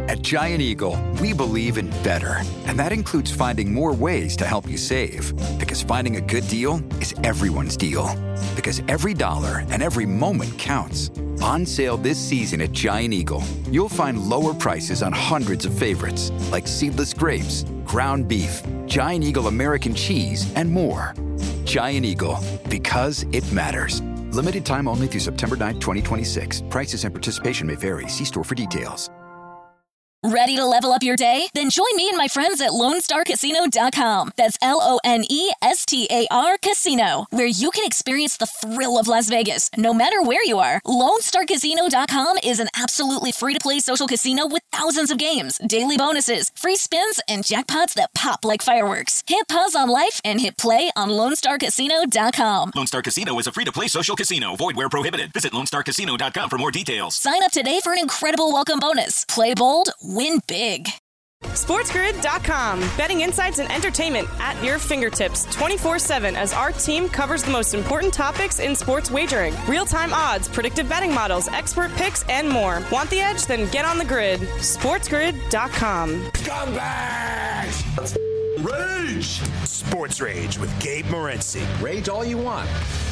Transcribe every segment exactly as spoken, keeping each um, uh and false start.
At Giant Eagle, we believe in better. And that includes finding more ways to help you save. Because finding a good deal is everyone's deal. Because every dollar and every moment counts. On sale this season at Giant Eagle, you'll find lower prices on hundreds of favorites, like seedless grapes, ground beef, Giant Eagle American cheese, and more. Giant Eagle, because it matters. Limited time only through September ninth, twenty twenty-six. Prices and participation may vary. See store for details. Ready to level up your day? Then join me and my friends at Lone Star Casino dot com. That's L O N E S T A R Casino, where you can experience the thrill of Las Vegas, no matter where you are. Lone Star Casino dot com is an absolutely free-to-play social casino with thousands of games, daily bonuses, free spins, and jackpots that pop like fireworks. Hit pause on life and hit play on Lone Star Casino dot com. Lone Star Casino is a free-to-play social casino. Void where prohibited. Visit Lone Star Casino dot com for more details. Sign up today for an incredible welcome bonus. Play bold, win big. SportsGrid dot com. Betting insights and entertainment at your fingertips twenty-four seven as our team covers the most important topics in sports wagering. Real-time odds, predictive betting models, expert picks, and more. Want the edge? Then get on the grid. SportsGrid dot com. Scumbags! Rage! Sports Rage with Gabe Morency. Rage all you want.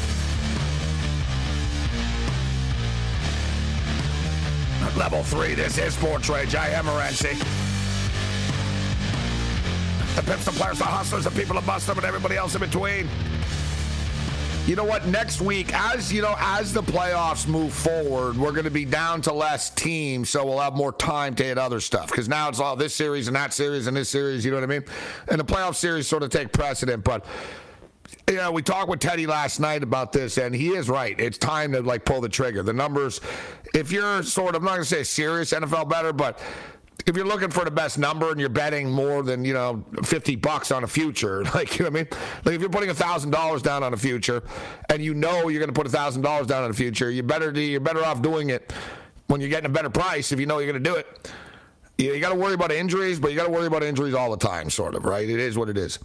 Level three, this is Sports Rage. I am Morency. The pimps, the players, the hustlers, the people that bust them, and everybody else in between. You know what? Next week, as you know, as the playoffs move forward, we're going to be down to less teams, so we'll have more time to hit other stuff. Because now it's all this series and that series and this series, you know what I mean? And the playoff series sort of take precedent, but you know, we talked with Teddy last night about this, and he is right. It's time to, like, pull the trigger. The numbers, if you're sort of, I'm not going to say a serious N F L bettor, but if you're looking for the best number and you're betting more than, you know, fifty bucks on a future, like, you know what I mean? Like, if you're putting one thousand dollars down on a future and you know you're going to put one thousand dollars down on a future, you better do, you're better off doing it when you're getting a better price if you know you're going to do it. You, you got to worry about injuries, but you got to worry about injuries all the time, sort of, right? It is what it is.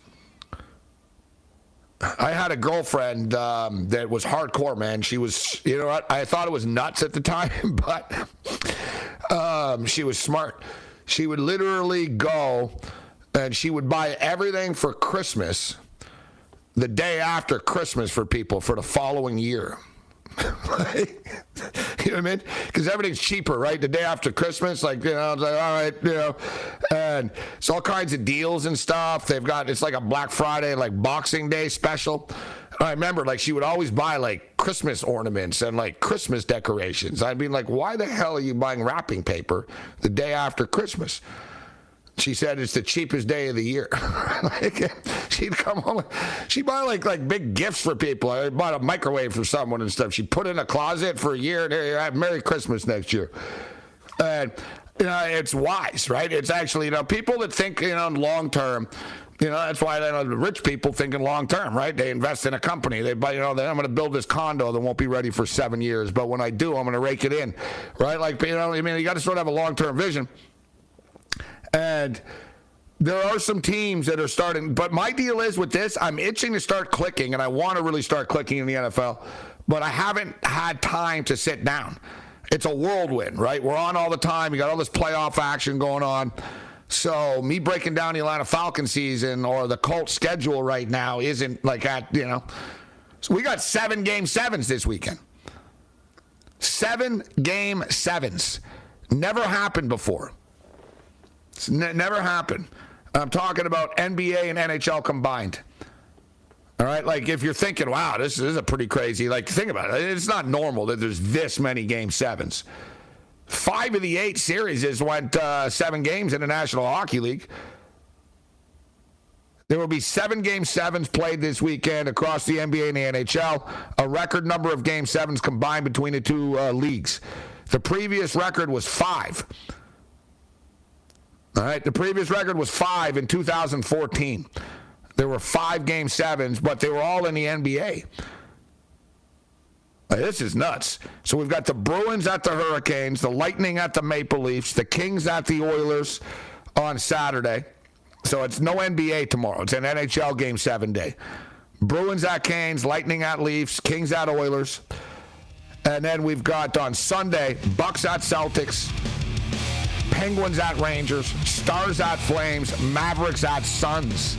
I had a girlfriend um, that was hardcore, man. She was, you know what? I thought it was nuts at the time, but um, she was smart. She would literally go and she would buy everything for Christmas the day after Christmas for people for the following year. Like, you know what I mean? Because everything's cheaper, right? The day after Christmas, like, you know, it's like, all right, you know, and it's all kinds of deals and stuff. They've got, it's like a Black Friday, like Boxing Day special. I remember, like, she would always buy, like, Christmas ornaments and, like, Christmas decorations. I'd be like, why the hell are you buying wrapping paper the day after Christmas? She said it's the cheapest day of the year. Like, she'd come home, she'd buy like like big gifts for people. I bought a microwave for someone and stuff. She'd put it in a closet for a year. There you have Merry Christmas next year. And you know, it's wise, right? It's actually, you know, people that think, you know, long term. You know, that's why, you know, the rich people thinking long term, right? They invest in a company. They buy, you know, they, I'm going to build this condo that won't be ready for seven years, but when I do, I'm going to rake it in, right? Like, you know, I mean, you got to sort of have a long term vision. And there are some teams that are starting, but my deal is with this, I'm itching to start clicking, and I want to really start clicking in the N F L, but I haven't had time to sit down. It's a whirlwind, right? We're on all the time. You got all this playoff action going on. So me breaking down the Atlanta Falcons season or the Colts schedule right now isn't like at, you know. So we got seven game sevens this weekend. Seven game sevens. Never happened before. It's n- never happened. I'm talking about N B A and N H L combined. All right, like if you're thinking, wow, this is a pretty crazy, like think about it. It's not normal that there's this many game sevens. Five of the eight series has went uh, seven games in the National Hockey League. There will be seven game sevens played this weekend across the N B A and the N H L, a record number of game sevens combined between the two uh, leagues. The previous record was five. All right, the previous record was five in two thousand fourteen. There were five game sevens, but they were all in the N B A. This is nuts. So we've got the Bruins at the Hurricanes, the Lightning at the Maple Leafs, the Kings at the Oilers on Saturday. So it's no N B A tomorrow. It's an N H L game seven day. Bruins at Canes, Lightning at Leafs, Kings at Oilers. And then we've got on Sunday, Bucks at Celtics, Penguins at Rangers, Stars at Flames, Mavericks at Suns.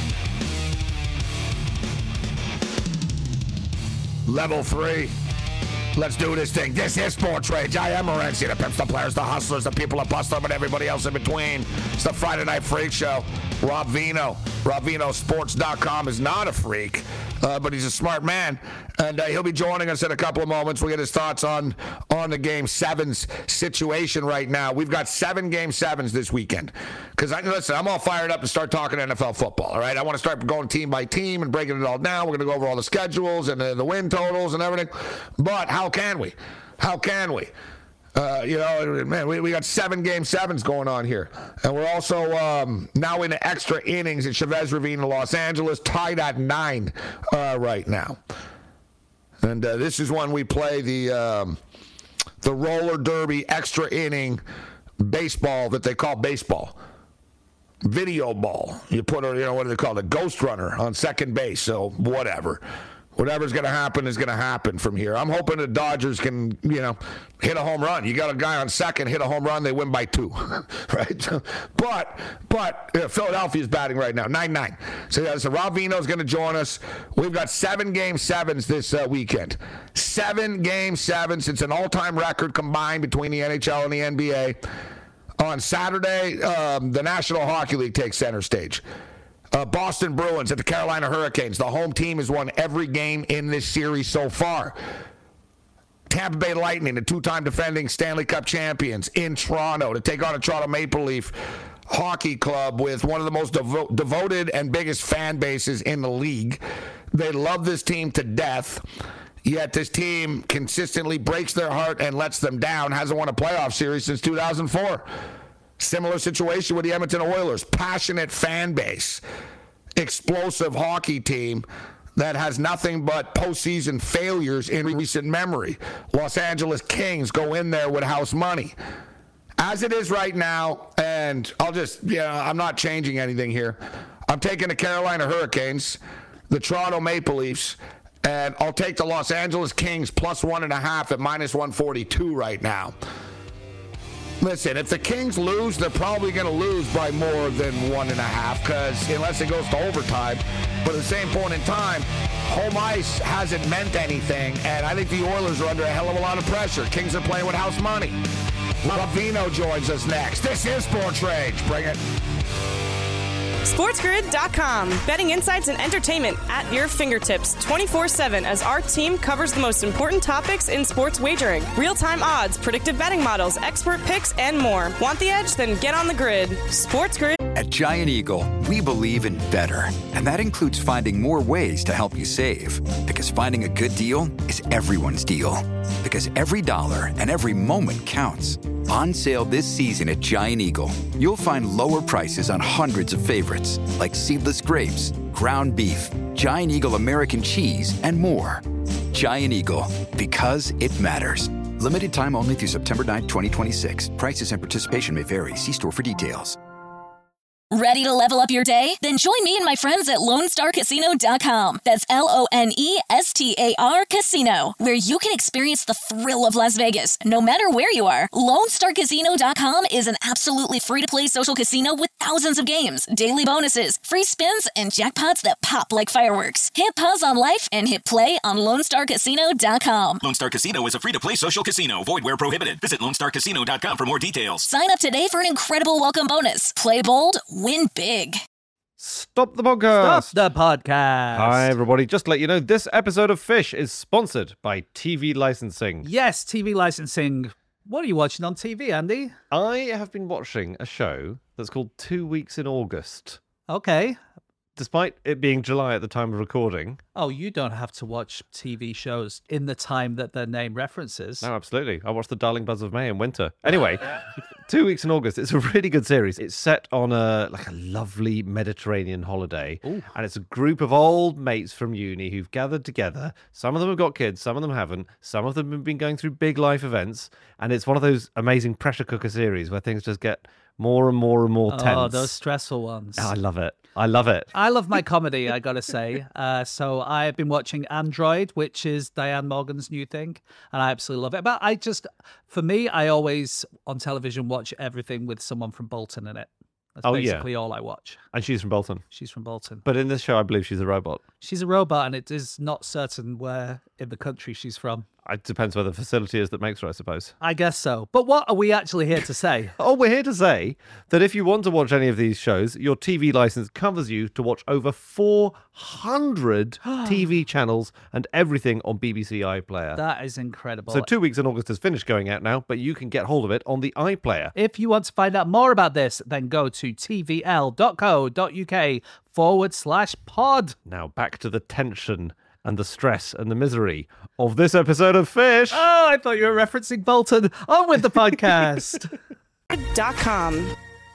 Level three. Let's do this thing. This is Sports Rage. I am Morency, the pimps, the players, the hustlers, the people that bust them, and everybody else in between. It's the Friday Night Freak Show. Rob Vino. Rob Vino Sports dot com is not a freak, uh, but he's a smart man. And uh, he'll be joining us in a couple of moments. We'll get his thoughts on, on the Game sevens situation right now. We've got seven Game sevens this weekend. Because, listen, I'm all fired up to start talking N F L football, all right? I want to start going team by team and breaking it all down. We're going to go over all the schedules and the, the win totals and everything. But how can we? How can we? Uh, you know, man, we, we got seven Game sevens going on here. And we're also um, now in the extra innings at Chavez Ravine in Los Angeles, tied at nine uh, right now. And uh, this is when we play the um, the roller derby extra inning baseball that they call baseball. Video ball. You put a, you know, what do they call it? A ghost runner on second base. So whatever. Whatever's going to happen is going to happen from here. I'm hoping the Dodgers can, you know, hit a home run. You got a guy on second, hit a home run, they win by two, right? But, but yeah, Philadelphia's batting right now, nine nine. So, yeah, so Rob Vino's going to join us. We've got seven Game sevens this uh, weekend. Seven Game sevens. It's an all-time record combined between the N H L and the N B A. On Saturday, um, the National Hockey League takes center stage. Uh, Boston Bruins at the Carolina Hurricanes. The home team has won every game in this series so far. Tampa Bay Lightning, the two-time defending Stanley Cup champions, in Toronto to take on a Toronto Maple Leaf hockey club with one of the most devo- devoted and biggest fan bases in the league. They love this team to death, yet this team consistently breaks their heart and lets them down. Hasn't won a playoff series since two thousand four. Similar situation with the Edmonton Oilers. Passionate fan base. Explosive hockey team that has nothing but postseason failures in recent memory. Los Angeles Kings go in there with house money. As it is right now, and I'll just, you know, I'm not changing anything here. I'm taking the Carolina Hurricanes, the Toronto Maple Leafs, and I'll take the Los Angeles Kings plus one and a half at minus one forty-two right now. Listen, if the Kings lose, they're probably going to lose by more than one and a half, because unless it goes to overtime. But at the same point in time, home ice hasn't meant anything, and I think the Oilers are under a hell of a lot of pressure. Kings are playing with house money. Ravino joins us next. This is Sports Rage. Bring it. Sports Grid dot com. Betting insights and entertainment at your fingertips twenty-four seven as our team covers the most important topics in sports wagering. Real-time odds, predictive betting models, expert picks, and more. Want the edge? Then get on the grid. Sports Grid. At Giant Eagle, we believe in better. And that includes finding more ways to help you save. Because finding a good deal is everyone's deal. Because every dollar and every moment counts. On sale this season at Giant Eagle, you'll find lower prices on hundreds of favorites like seedless grapes, ground beef, Giant Eagle American cheese, and more. Giant Eagle, because it matters. Limited time only through September ninth, twenty twenty-six. Prices and participation may vary. See store for details. Ready to level up your day? Then join me and my friends at Lone Star Casino dot com. That's L O N E S T A R Casino, where you can experience the thrill of Las Vegas, no matter where you are. Lone Star Casino dot com is an absolutely free-to-play social casino with thousands of games, daily bonuses, free spins, and jackpots that pop like fireworks. Hit pause on life and hit play on Lone Star Casino dot com. Lone Star Casino is a free-to-play social casino. Void where prohibited. Visit Lone Star Casino dot com for more details. Sign up today for an incredible welcome bonus. Play bold, win big. Stop the podcast. Stop the podcast. Hi, everybody. Just to let you know, this episode of Fish is sponsored by T V licensing. Yes, T V licensing. What are you watching on T V, Andy? I have been watching a show that's called Two Weeks in August. Okay. Despite it being July at the time of recording. Oh, you don't have to watch T V shows in the time that their name references. No, absolutely. I watched The Darling Buzz of May in winter. Anyway, Two Weeks in August. It's a really good series. It's set on a like a lovely Mediterranean holiday. Ooh. And it's a group of old mates from uni who've gathered together. Some of them have got kids, some of them haven't. Some of them have been going through big life events. And it's one of those amazing pressure cooker series where things just get more and more and more tense. Oh, those stressful ones. Oh, I love it. I love it. I love my comedy, I gotta say. Uh, so I've been watching Android, which is Diane Morgan's new thing, and I absolutely love it. But I just, for me, I always on television watch everything with someone from Bolton in it. That's oh, basically yeah. all I watch. And she's from Bolton. She's from Bolton. But in this show, I believe she's a robot. She's a robot, and it is not certain where in the country she's from. It depends where the facility is that makes her, I suppose. I guess so. But what are we actually here to say? Oh, we're here to say that if you want to watch any of these shows, your T V license covers you to watch over four hundred T V channels and everything on B B C iPlayer. That is incredible. So two weeks in August has finished going out now, but you can get hold of it on the iPlayer. If you want to find out more about this, then go to tvl.co.uk forward slash pod. Now back to the tension and the stress and the misery of this episode of Fish. Oh, I thought you were referencing Bolton. On with the podcast. Dot com.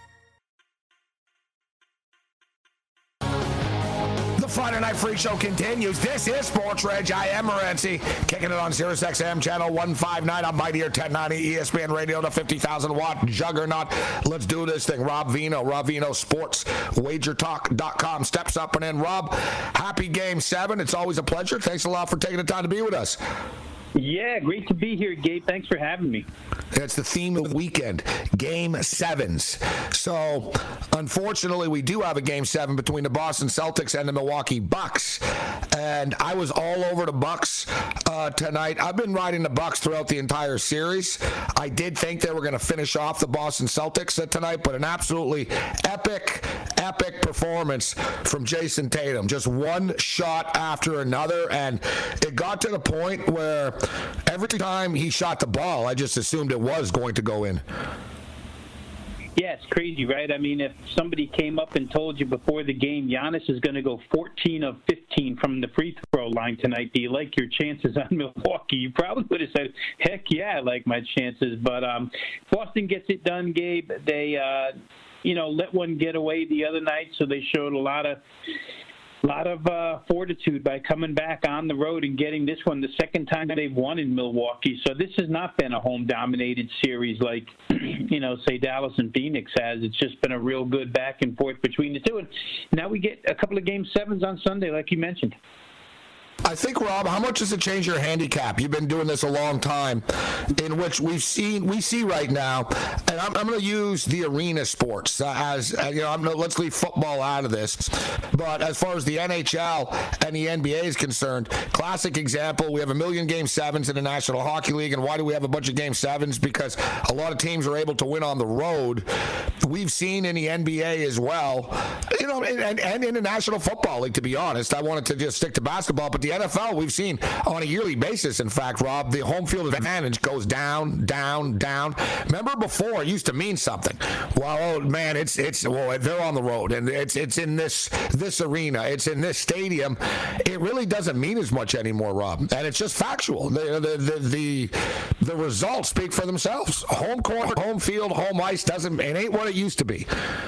Friday Night Freak Show continues. This is Sports Rage. I am Morency, kicking it on Sirius X M channel one fifty-nine on Mighty Air ten ninety E S P N Radio, the fifty thousand watt juggernaut. Let's do this thing. Rob Vino, Rob Vino Sports Wager Talk dot com steps up and in. Rob, happy game seven. It's always a pleasure. Thanks a lot for taking the time to be with us. Yeah, great to be here, Gabe. Thanks for having me. That's the theme of the weekend, Game Sevens. So, unfortunately, we do have a Game Seven between the Boston Celtics and the Milwaukee Bucks. And I was all over the Bucks uh, tonight. I've been riding the Bucks throughout the entire series. I did think they were going to finish off the Boston Celtics uh, tonight, but an absolutely epic, epic performance from Jason Tatum. Just one shot after another, and it got to the point where every time he shot the ball, I just assumed it was going to go in. Yeah, it's crazy, right? I mean, if somebody came up and told you before the game, Giannis is going to go fourteen of fifteen from the free throw line tonight, do you like your chances on Milwaukee? You probably would have said, heck yeah, I like my chances. But um, Boston gets it done, Gabe. They, uh, you know, let one get away the other night, so they showed a lot of A lot of uh, fortitude by coming back on the road and getting this one the second time they've won in Milwaukee. So this has not been a home-dominated series like, you know, say Dallas and Phoenix has. It's just been a real good back and forth between the two. And now we get a couple of game sevens on Sunday, like you mentioned. I think, Rob, how much does it change your handicap? You've been doing this a long time, in which we've seen, we see right now, and I'm, I'm going to use the arena sports uh, as, uh, you know, I'm gonna, let's leave football out of this. But as far as the N H L and the N B A is concerned, classic example, we have a million game sevens in the National Hockey League. And why do we have a bunch of game sevens? Because a lot of teams are able to win on the road. We've seen in the N B A as well, you know, and, and in the National Football League, to be honest. I wanted to just stick to basketball, but the N F L, we've seen on a yearly basis, in fact, Rob, the home field advantage goes down, down, down. Remember before, it used to mean something. Well, oh, man, it's, it's well, they're on the road, and it's it's in this this arena, it's in this stadium. It really doesn't mean as much anymore, Rob, and it's just factual. The the the the, the results speak for themselves. Home court, home field, home ice doesn't, it ain't what it used to be.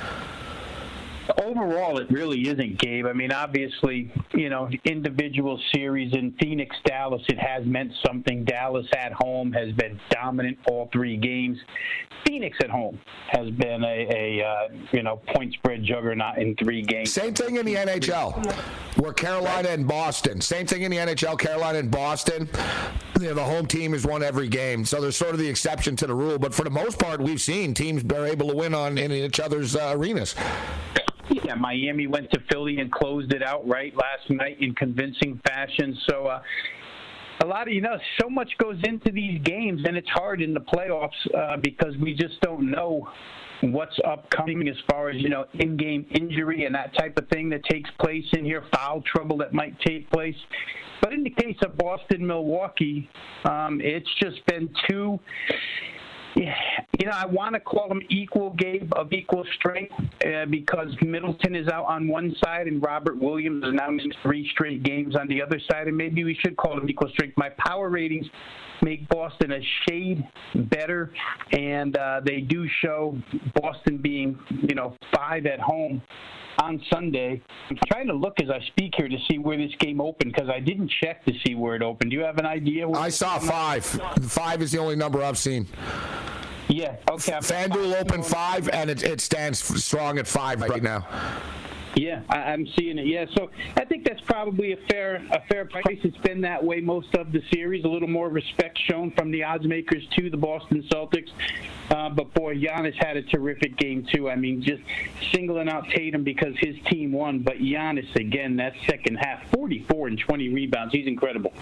Overall, it really isn't, Gabe. I mean, obviously, you know, individual series in Phoenix, Dallas, it has meant something. Dallas at home has been dominant all three games. Phoenix at home has been a, a uh, you know, point spread juggernaut in three games. Same thing in the N H L, where Carolina and Boston. Same thing in the N H L, Carolina and Boston. You know, the home team has won every game, so there's sort of the exception to the rule. But for the most part, we've seen teams are able to win on in each other's uh, arenas. Yeah, Miami went to Philly and closed it out right last night in convincing fashion. So uh, a lot of, you know, so much goes into these games, and it's hard in the playoffs uh, because we just don't know what's upcoming as far as, you know, in-game injury and that type of thing that takes place in here, foul trouble that might take place. But in the case of Boston, Milwaukee, um, it's just been two... Yeah, you know, I want to call them equal, Gabe, of equal strength uh, because Middleton is out on one side and Robert Williams is now in three straight games on the other side, and maybe we should call them equal strength. My power ratings make Boston a shade better, and uh, they do show Boston being, you know, five at home on Sunday. I'm trying to look as I speak here to see where this game opened because I didn't check to see where it opened. Do you have an idea? Where I saw five. Five is the only number I've seen. Yeah. Okay. FanDuel opened five, and it, it stands strong at five right now. Yeah, I, I'm seeing it. Yeah, so I think that's probably a fair a fair price. It's been that way most of the series. A little more respect shown from the odds makers to the Boston Celtics. Uh, but boy, Giannis had a terrific game too. I mean, just singling out Tatum because his team won. But Giannis again, that second half, forty-four and twenty rebounds. He's incredible.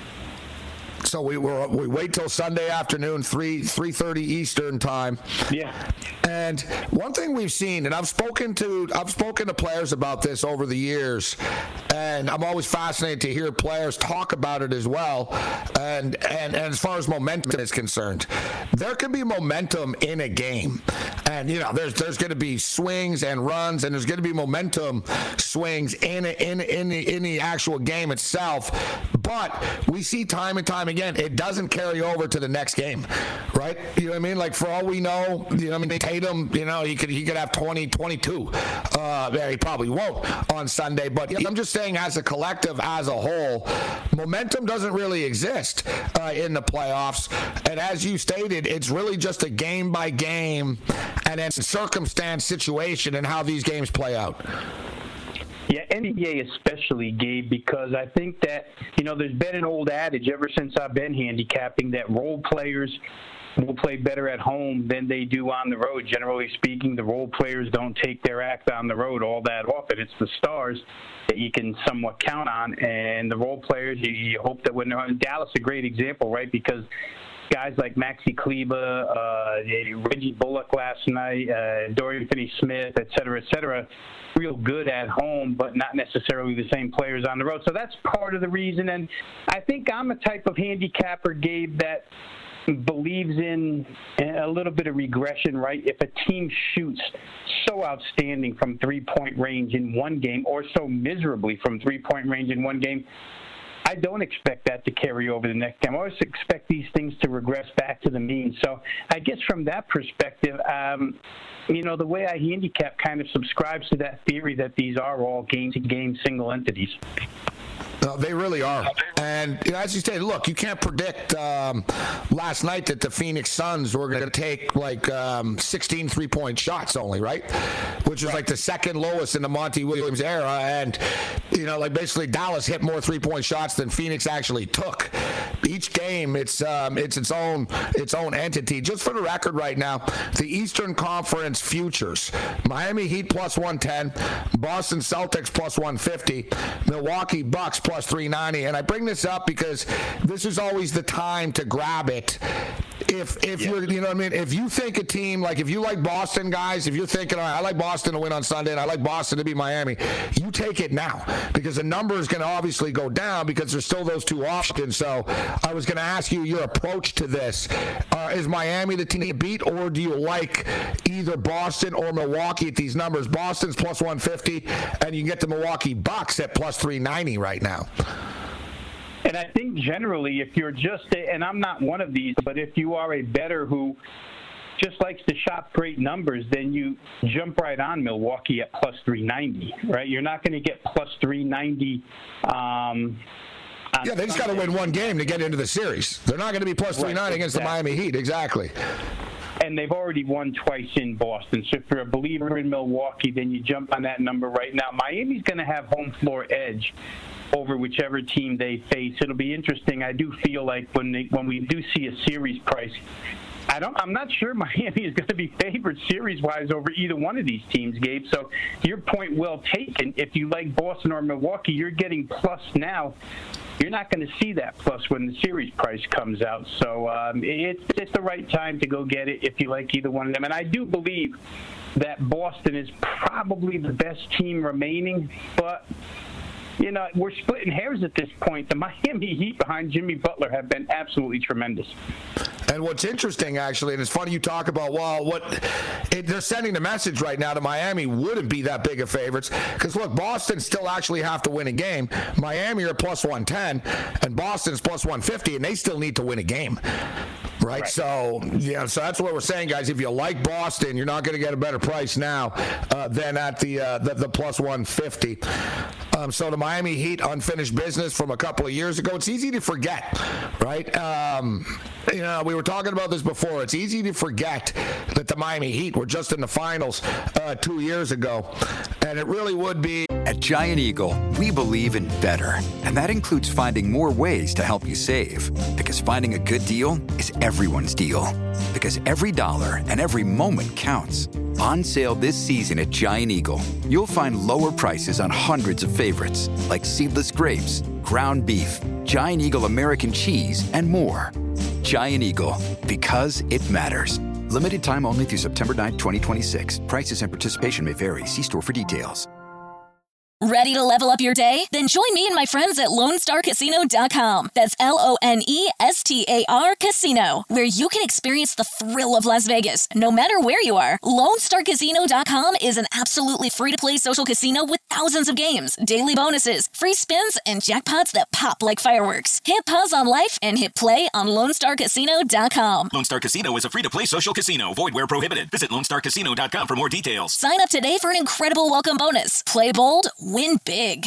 So we were, we wait till Sunday afternoon, three three thirty Eastern time. Yeah. And one thing we've seen, and I've spoken to I've spoken to players about this over the years, and I'm always fascinated to hear players talk about it as well. And and, and as far as momentum is concerned, there can be momentum in a game, and you know there's there's going to be swings and runs, and there's going to be momentum swings in a, in in the, in the actual game itself. But we see time and time again, it doesn't carry over to the next game, right? You know what I mean? Like, for all we know, you know, I mean, Tatum, you know, he could he could have twenty, twenty-two. Uh, yeah, he probably won't on Sunday. But I'm just saying, as a collective, as a whole, momentum doesn't really exist uh, in the playoffs. And as you stated, it's really just a game by game and then circumstance situation and how these games play out. Yeah, N B A especially, Gabe, because I think that, you know, there's been an old adage ever since I've been handicapping that role players will play better at home than they do on the road. Generally speaking, the role players don't take their act on the road all that often. It's the stars that you can somewhat count on, and the role players, you, you hope that when they're on. Dallas, a great example, right, because guys like Maxi Kleber, uh, Reggie Bullock last night, uh, Dorian Finney-Smith, et cetera, et cetera, real good at home, but not necessarily the same players on the road. So that's part of the reason. And I think I'm a type of handicapper, Gabe, that believes in a little bit of regression, right? If a team shoots so outstanding from three-point range in one game or so miserably from three-point range in one game, I don't expect that to carry over the next game. I always expect these things to regress back to the mean. So I guess from that perspective, um, you know, the way I handicap kind of subscribes to that theory that these are all game-to-game single entities. No, they really are. And you know, as you say, look, you can't predict um, last night that the Phoenix Suns were going to take like um, sixteen three-point shots only, right? Which is like the second lowest in the Monty Williams era. And, you know, like basically Dallas hit more three-point shots than Phoenix actually took. Each game, it's um, it's its own its own entity. Just for the record right now, the Eastern Conference futures, Miami Heat plus one ten, Boston Celtics plus one fifty, Milwaukee Bucks plus three ninety. And I bring this up because this is always the time to grab it. If if yeah. you're, you know what I mean, if you think a team, like if you like Boston, guys, if you're thinking, all right, I like Boston to win on Sunday and I like Boston to beat Miami, you take it now because the number is going to obviously go down because there's still those two options. So I was going to ask you your approach to this. Uh, is Miami the team to beat, or do you like either Boston or Milwaukee at these numbers? Boston's plus one fifty, and you can get the Milwaukee Bucks at plus three ninety right now. And I think generally, if you're just, a, and I'm not one of these, but if you are a bettor who just likes to shop great numbers, then you jump right on Milwaukee at plus three ninety, right? You're not going to get plus three ninety. Um, yeah, they just got to win one game to get into the series. They're not going to be plus three ninety right, against exactly. the Miami Heat. Exactly. And they've already won twice in Boston. So if you're a believer in Milwaukee, then you jump on that number right now. Miami's going to have home floor edge over whichever team they face. It'll be interesting. I do feel like when they, when we do see a series price, I don't, I'm not sure Miami is going to be favored series-wise over either one of these teams, Gabe. So your point well taken. If you like Boston or Milwaukee, you're getting plus now. You're not going to see that plus when the series price comes out. So um, it's, it's the right time to go get it if you like either one of them. And I do believe that Boston is probably the best team remaining, but you know, we're splitting hairs at this point. The Miami Heat behind Jimmy Butler have been absolutely tremendous. And what's interesting, actually, and it's funny you talk about, well, what it, they're sending the message right now to Miami wouldn't be that big of favorites. Because, look, Boston still actually have to win a game. Miami are plus one ten, and Boston's plus one fifty, and they still need to win a game. Right? right. So, yeah, so that's what we're saying, guys. If you like Boston, you're not going to get a better price now uh, than at the, uh, the the plus one fifty. Um, so the Miami Heat unfinished business from a couple of years ago, it's easy to forget, right? Um, you know, we were talking about this before. It's easy to forget that the Miami Heat were just in the finals uh, two years ago, and it really would be. At Giant Eagle, we believe in better, and that includes finding more ways to help you save. Because finding a good deal is everyone's deal. Because every dollar and every moment counts. On sale this season at Giant Eagle, you'll find lower prices on hundreds of favorites, like seedless grapes, ground beef, Giant Eagle American cheese, and more. Giant Eagle, because it matters. Limited time only through September ninth, twenty twenty-six. Prices and participation may vary. See store for details. Ready to level up your day? Then join me and my friends at Lone Star Casino dot com. That's L O N E S T A R Casino, where you can experience the thrill of Las Vegas, no matter where you are. Lone Star Casino dot com is an absolutely free-to-play social casino with thousands of games, daily bonuses, free spins, and jackpots that pop like fireworks. Hit pause on life and hit play on Lone Star Casino dot com. Lone Star Casino is a free-to-play social casino. Void where prohibited. Visit Lone Star Casino dot com for more details. Sign up today for an incredible welcome bonus. Play bold, win big.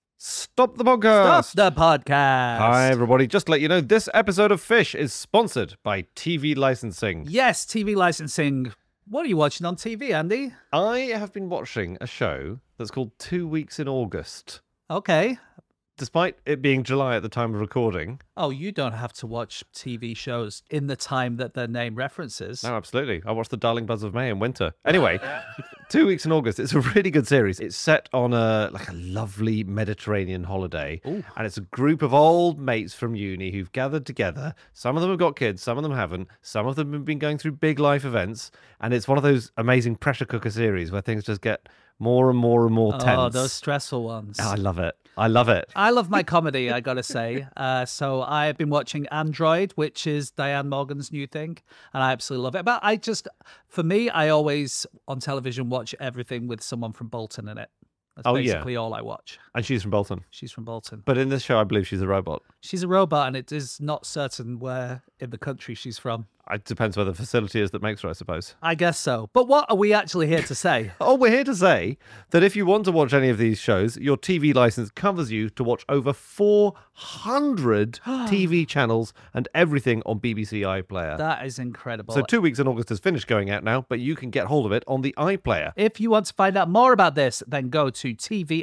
Stop the podcast. Stop the podcast. Hi, everybody. Just to let you know, this episode of Fish is sponsored by T V licensing. Yes, T V licensing. What are you watching on T V, Andy? I have been watching a show that's called Two Weeks in August. Okay. Despite it being July at the time of recording. Oh, you don't have to watch T V shows in the time that their name references. No, absolutely. I watched The Darling Buzz of May in winter. Anyway, Two Weeks in August. It's a really good series. It's set on a like a lovely Mediterranean holiday. Ooh. And it's a group of old mates from uni who've gathered together. Some of them have got kids, some of them haven't. Some of them have been going through big life events. And it's one of those amazing pressure cooker series where things just get more and more and more tense. Oh, those stressful ones. Oh, I love it. I love it. I love my comedy, I gotta say. Uh, so I've been watching Android, which is Diane Morgan's new thing, and I absolutely love it. But I just, for me, I always on television watch everything with someone from Bolton in it. That's Oh, yeah. basically all I watch. And she's from Bolton. She's from Bolton. But in this show, I believe she's a robot. She's a robot, and it is not certain where in the country she's from. It depends where the facility is that makes her, I suppose. I guess so. But what are we actually here to say? Oh, we're here to say that if you want to watch any of these shows, your T V license covers you to watch over four hundred T V channels and everything on B B C iPlayer. That is incredible. So Two Weeks in August is finished going out now, but you can get hold of it on the iPlayer. If you want to find out more about this, then go to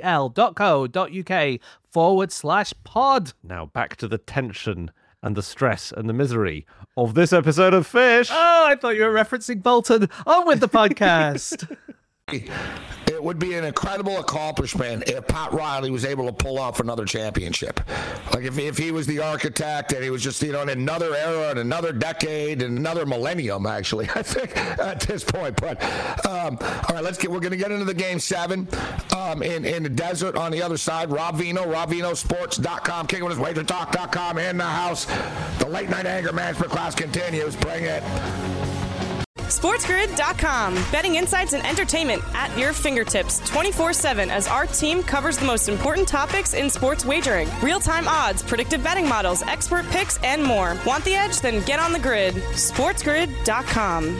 tvl.co.uk forward slash pod. Now back to the tension and the stress and the misery of this episode of Fish. Oh, I thought you were referencing Bolton. On with the podcast. It would be an incredible accomplishment if Pat Riley was able to pull off another championship. Like if, if he was the architect and he was just, you know, in another era and another decade and another millennium, actually, I think at this point. But um, all right, let's get, we're going to get into the game seven um, in, in the desert on the other side. Rob Vino, rob vino sports dot com, king of his wager talk dot com in the house. The late night anger management class continues. Bring it. SportsGrid dot com. Betting insights and entertainment at your fingertips twenty-four seven as our team covers the most important topics in sports wagering. Real-time odds, predictive betting models, expert picks, and more. Want the edge? Then get on the grid. SportsGrid dot com.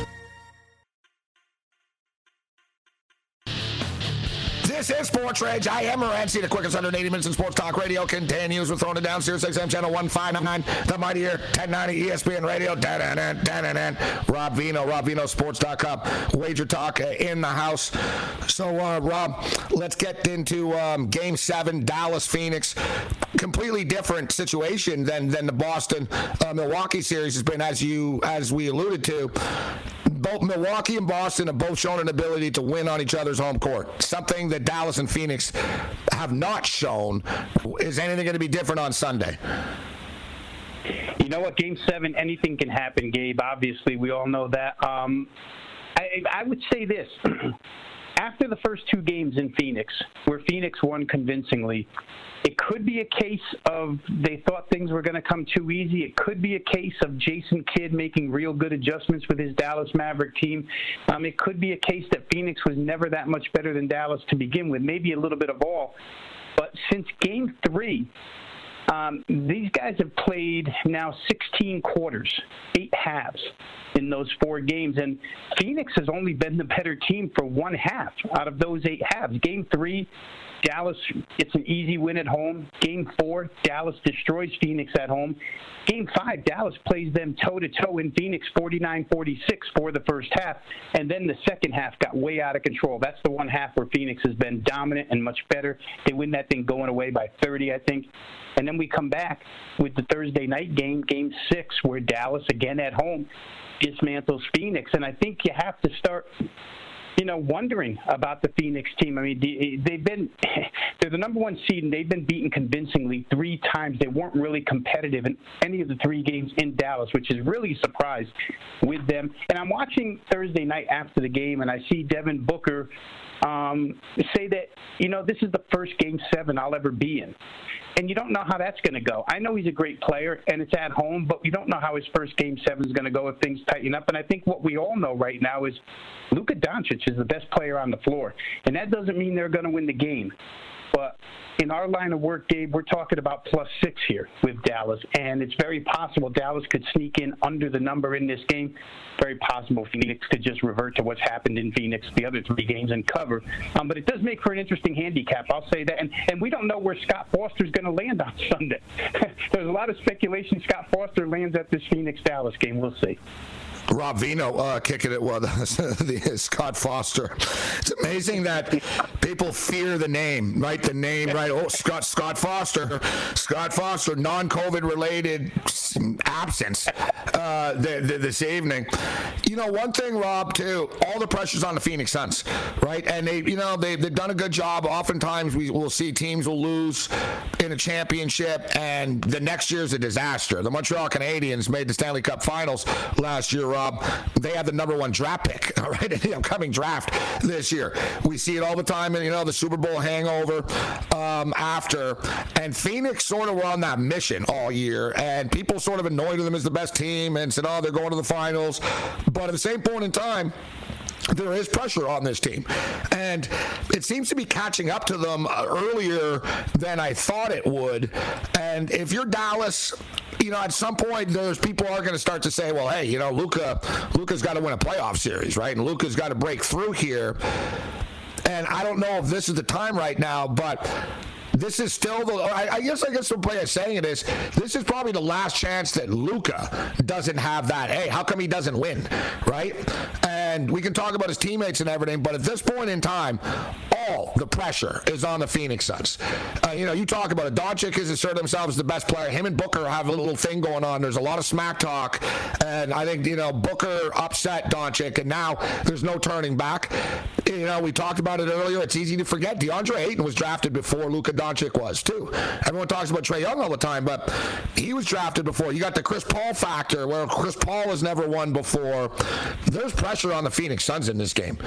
This is Sports Rage. I am Morency. The quickest under eighty minutes in sports talk radio continues. We're throwing it down. Sirius X M channel one five nine, the mightier ten ninety E S P N radio. Da-da-da, da-da-da. Rob Vino, rob vino sports dot com. Wager talk uh, in the house. So, uh, Rob, let's get into um, Game Seven, Dallas Phoenix. Completely different situation than than the Boston uh, Milwaukee series has been, as you as we alluded to. Both Milwaukee and Boston have both shown an ability to win on each other's home court. Something that Dallas and Phoenix have not shown. Is anything going to be different on Sunday? You know what? Game seven, anything can happen, Gabe. Obviously, we all know that. Um, I, I would say this. After the first two games in Phoenix, where Phoenix won convincingly, it could be a case of they thought things were going to come too easy. It could be a case of Jason Kidd making real good adjustments with his Dallas Maverick team. Um, it could be a case that Phoenix was never that much better than Dallas to begin with, maybe a little bit of all. But since game three, Um, these guys have played now sixteen quarters, eight halves in those four games, and Phoenix has only been the better team for one half out of those eight halves. Game three, Dallas gets an easy win at home. Game four, Dallas destroys Phoenix at home. Game five, Dallas plays them toe-to-toe in Phoenix forty-nine forty-six for the first half, and then the second half got way out of control. That's the one half where Phoenix has been dominant and much better. They win that thing going away by thirty, I think. And then we come back with the Thursday night game, game six, where Dallas, again at home, dismantles Phoenix. And I think you have to start, you know, wondering about the Phoenix team. I mean, they've been, they're the number one seed, and they've been beaten convincingly three times. They weren't really competitive in any of the three games in Dallas, which is really a surprise with them. And I'm watching Thursday night after the game, and I see Devin Booker um, say that, you know, this is the first game seven I'll ever be in. And you don't know how that's going to go. I know he's a great player, and it's at home, but we don't know how his first game seven is going to go if things tighten up. And I think what we all know right now is Luka Doncic is the best player on the floor. And that doesn't mean they're going to win the game. But in our line of work, Gabe, we're talking about plus six here with Dallas. And it's very possible Dallas could sneak in under the number in this game. Very possible Phoenix could just revert to what's happened in Phoenix the other three games and cover. Um, but it does make for an interesting handicap, I'll say that. And, and we don't know where Scott Foster's going to land on Sunday. There's a lot of speculation Scott Foster lands at this Phoenix-Dallas game. We'll see. Rob Vino uh, kicking it with the, Scott Foster. It's amazing that people fear the name, right? The name, right? Oh, Scott Scott Foster. Scott Foster, non-COVID related absence uh, the, the, this evening. You know, one thing, Rob, too, all the pressure's on the Phoenix Suns, right? And they, you know, they, they've done a good job. Oftentimes we will see teams will lose in a championship, and the next year's a disaster. The Montreal Canadiens made the Stanley Cup Finals last year, Rob. They have the number one draft pick, all right, in the upcoming draft this year. We see it all the time in, you know, the Super Bowl hangover um, after. And Phoenix sort of were on that mission all year, and people sort of anointed them as the best team and said, oh, they're going to the finals. But at the same point in time, there is pressure on this team, and it seems to be catching up to them earlier than I thought it would. And if you're Dallas, you know, at some point, there's people are going to start to say, well, hey, you know, Luka, Luka's got to win a playoff series, right? And Luka's got to break through here. And I don't know if this is the time right now, but this is still the, I, I guess I guess the way I'm saying it is, this is probably the last chance that Luka doesn't have that, hey, how come he doesn't win, right? And we can talk about his teammates and everything, but at this point in time, all the pressure is on the Phoenix Suns. Uh, you know, you talk about it. Doncic has asserted himself as the best player. Him and Booker have a little thing going on. There's a lot of smack talk, and I think, you know, Booker upset Doncic, and now there's no turning back. You know, we talked about it earlier. It's easy to forget. DeAndre Ayton was drafted before Luka Doncic was, too. Everyone talks about Trae Young all the time, but he was drafted before. You got the Chris Paul factor, where Chris Paul has never won before. There's pressure on the Phoenix Suns in this game.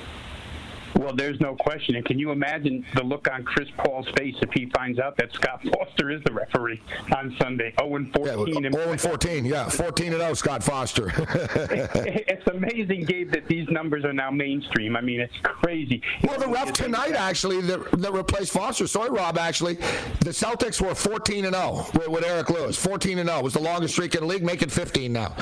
Well, there's no question. And can you imagine the look on Chris Paul's face if he finds out that Scott Foster is the referee on Sunday? oh and fourteen. Yeah, oh and fourteen, yeah. fourteen and oh, Scott Foster. It's amazing, Gabe, that these numbers are now mainstream. I mean, it's crazy. Well, the ref tonight, actually, that, that replaced Foster, sorry, Rob, actually, the Celtics were fourteen and oh with, with Eric Lewis. fourteen and oh was the longest streak in the league, make it fifteen now.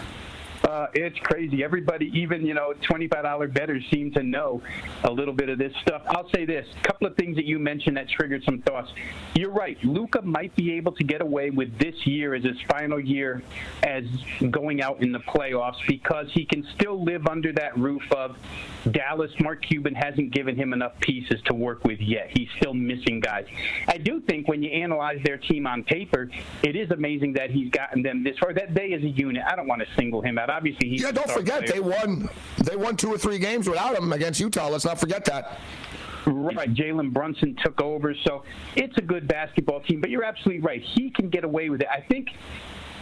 Uh, it's crazy. Everybody, even, you know, twenty-five dollar bettors seem to know a little bit of this stuff. I'll say this. A couple of things that you mentioned that triggered some thoughts. You're right. Luka might be able to get away with this year as his final year as going out in the playoffs because he can still live under that roof of Dallas. Mark Cuban hasn't given him enough pieces to work with yet. He's still missing guys. I do think when you analyze their team on paper, it is amazing that he's gotten them this far. That they as a unit, I don't want to single him out. Obviously, he's yeah. Don't forget player. they won. They won two or three games without him against Utah. Let's not forget that. Right, Jalen Brunson took over, so it's a good basketball team. But you're absolutely right. He can get away with it. I think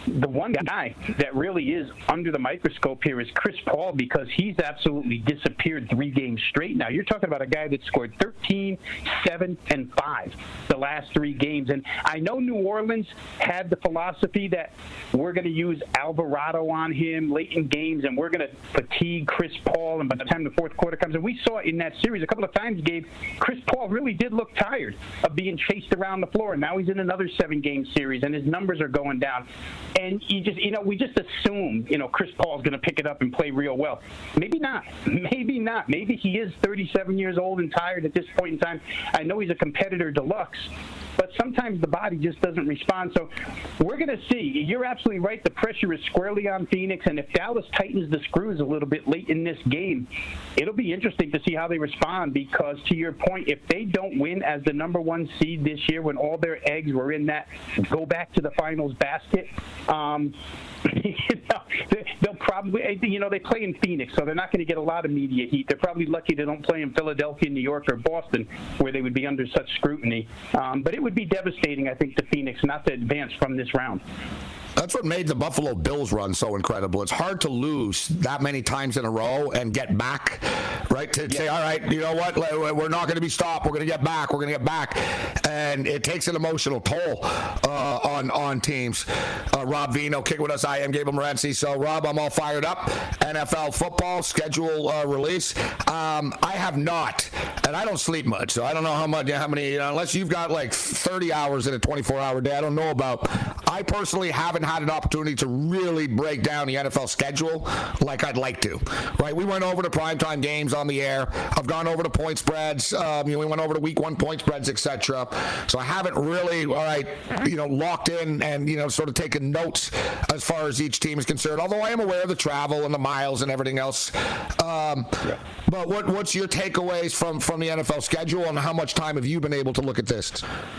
the one guy that really is under the microscope here is Chris Paul, because he's absolutely disappeared three games straight now. You're talking about a guy that scored thirteen, seven, and five the last three games. And I know New Orleans had the philosophy that we're going to use Alvarado on him late in games, and we're going to fatigue Chris Paul, and by the time the fourth quarter comes, and we saw it in that series a couple of times, Gabe, Chris Paul really did look tired of being chased around the floor. And now he's in another seven-game series, and his numbers are going down. And you just, you know, we just assume, you know, Chris Paul's going to pick it up and play real well. Maybe not. Maybe not. Maybe he is thirty-seven years old and tired at this point in time. I know he's a competitor deluxe, but sometimes the body just doesn't respond. So we're going to see. You're absolutely right. The pressure is squarely on Phoenix, and if Dallas tightens the screws a little bit late in this game, it'll be interesting to see how they respond, because to your point, if they don't win as the number one seed this year, when all their eggs were in that go back to the finals basket, um, you know, they'll probably, you know, they play in Phoenix, so they're not going to get a lot of media heat. They're probably lucky they don't play in Philadelphia, New York, or Boston, where they would be under such scrutiny. Um, but it would be devastating, I think, to Phoenix not to advance from this round. That's what made the Buffalo Bills run so incredible. It's hard to lose that many times in a row and get back, right? To yeah. say, all right, you know what, we're not going to be stopped. We're going to get back. We're going to get back. And it takes an emotional toll uh, on on teams. Uh, Rob Vino, kick with us. I am Gabriel Morency. So, Rob, I'm all fired up. N F L football schedule uh, release. Um, I have not, and I don't sleep much, so I don't know how much, how many, you know, unless you've got like thirty hours in a twenty-four hour day, I don't know about. I personally haven't had an opportunity to really break down the N F L schedule like I'd like to, right? We went over the primetime games on the air. I've gone over the point spreads. Um, you know, we went over the week one point spreads, et cetera. So I haven't really, all right, you know, locked in and, you know, sort of taken notes as far as each team is concerned, although I am aware of the travel and the miles and everything else. Um, yeah. But what what's your takeaways from, from the N F L schedule, and how much time have you been able to look at this?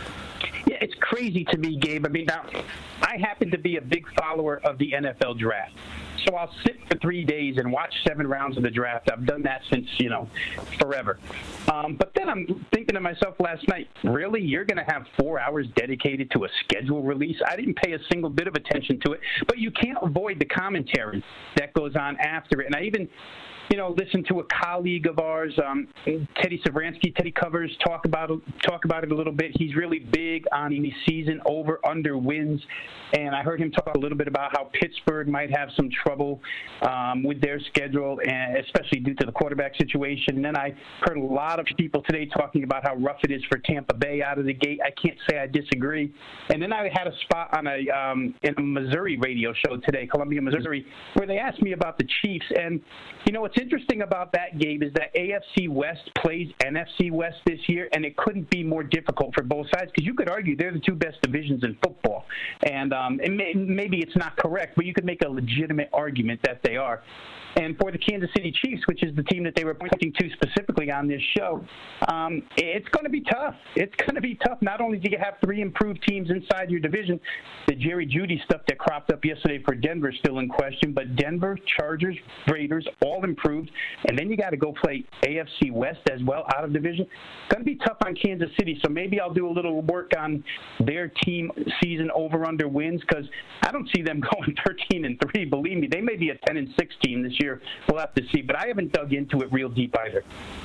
Yeah, it's crazy to me, Gabe. I mean, now, I happen to be a big follower of the N F L draft. So I'll sit for three days and watch seven rounds of the draft. I've done that since, you know, forever. Um, but then I'm thinking to myself last night, really? You're going to have four hours dedicated to a schedule release? I didn't pay a single bit of attention to it. But you can't avoid the commentary that goes on after it. And I even... you know, listen to a colleague of ours, um, Teddy Savransky. Teddy covers talk about talk about it a little bit. He's really big on the season over under wins, and I heard him talk a little bit about how Pittsburgh might have some trouble um, with their schedule, and especially due to the quarterback situation. And then I heard a lot of people today talking about how rough it is for Tampa Bay out of the gate. I can't say I disagree. And then I had a spot on a um, in a Missouri radio show today, Columbia, Missouri, where they asked me about the Chiefs. And you know, what's interesting about that, Gabe, is that A F C West plays N F C West this year, and it couldn't be more difficult for both sides, because you could argue they're the two best divisions in football. And, um, and may, maybe it's not correct, but you could make a legitimate argument that they are. And for the Kansas City Chiefs, which is the team that they were pointing to specifically on this show, um, it's going to be tough. It's going to be tough. Not only do you have three improved teams inside your division, the Jerry Jeudy stuff that cropped up yesterday for Denver is still in question, but Denver, Chargers, Raiders, all improved. And then you got to go play A F C West as well, out of division. It's going to be tough on Kansas City, so maybe I'll do a little work on their team season over-under wins, because I don't see them going thirteen and three. Believe me, they may be a ten and six team this year. We'll have to see, but I haven't dug into it real deep either.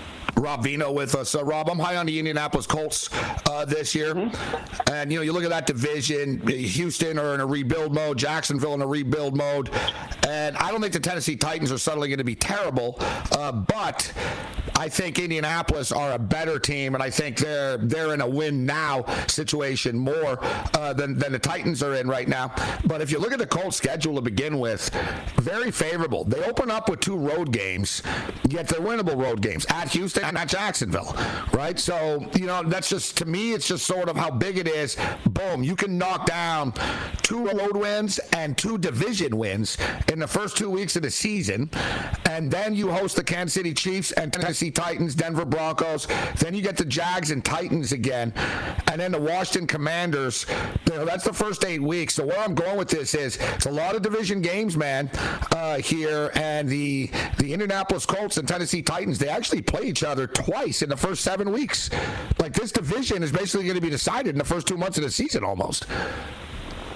Rob Vino with us. Uh, Rob, I'm high on the Indianapolis Colts uh, this year. Mm-hmm. And, you know, you look at that division, Houston are in a rebuild mode, Jacksonville in a rebuild mode. And I don't think the Tennessee Titans are suddenly going to be terrible, uh, but I think Indianapolis are a better team, and I think they're they're in a win-now situation more uh, than, than the Titans are in right now. But if you look at the Colts schedule to begin with, very favorable. They open up with two road games, yet they're winnable road games at Houston and at Jacksonville, right? So, you know, that's just, to me, it's just sort of how big it is. Boom, you can knock down two road wins and two division wins in the first two weeks of the season, and then you host the Kansas City Chiefs and Tennessee Titans, Denver Broncos, then you get the Jags and Titans again, and then the Washington Commanders. You know, that's the first eight weeks. So where I'm going with this is it's a lot of division games, man, uh, here, and the the Indianapolis Colts and Tennessee Titans, they actually play each other twice in the first seven weeks. Like, this division is basically going to be decided in the first two months of the season almost.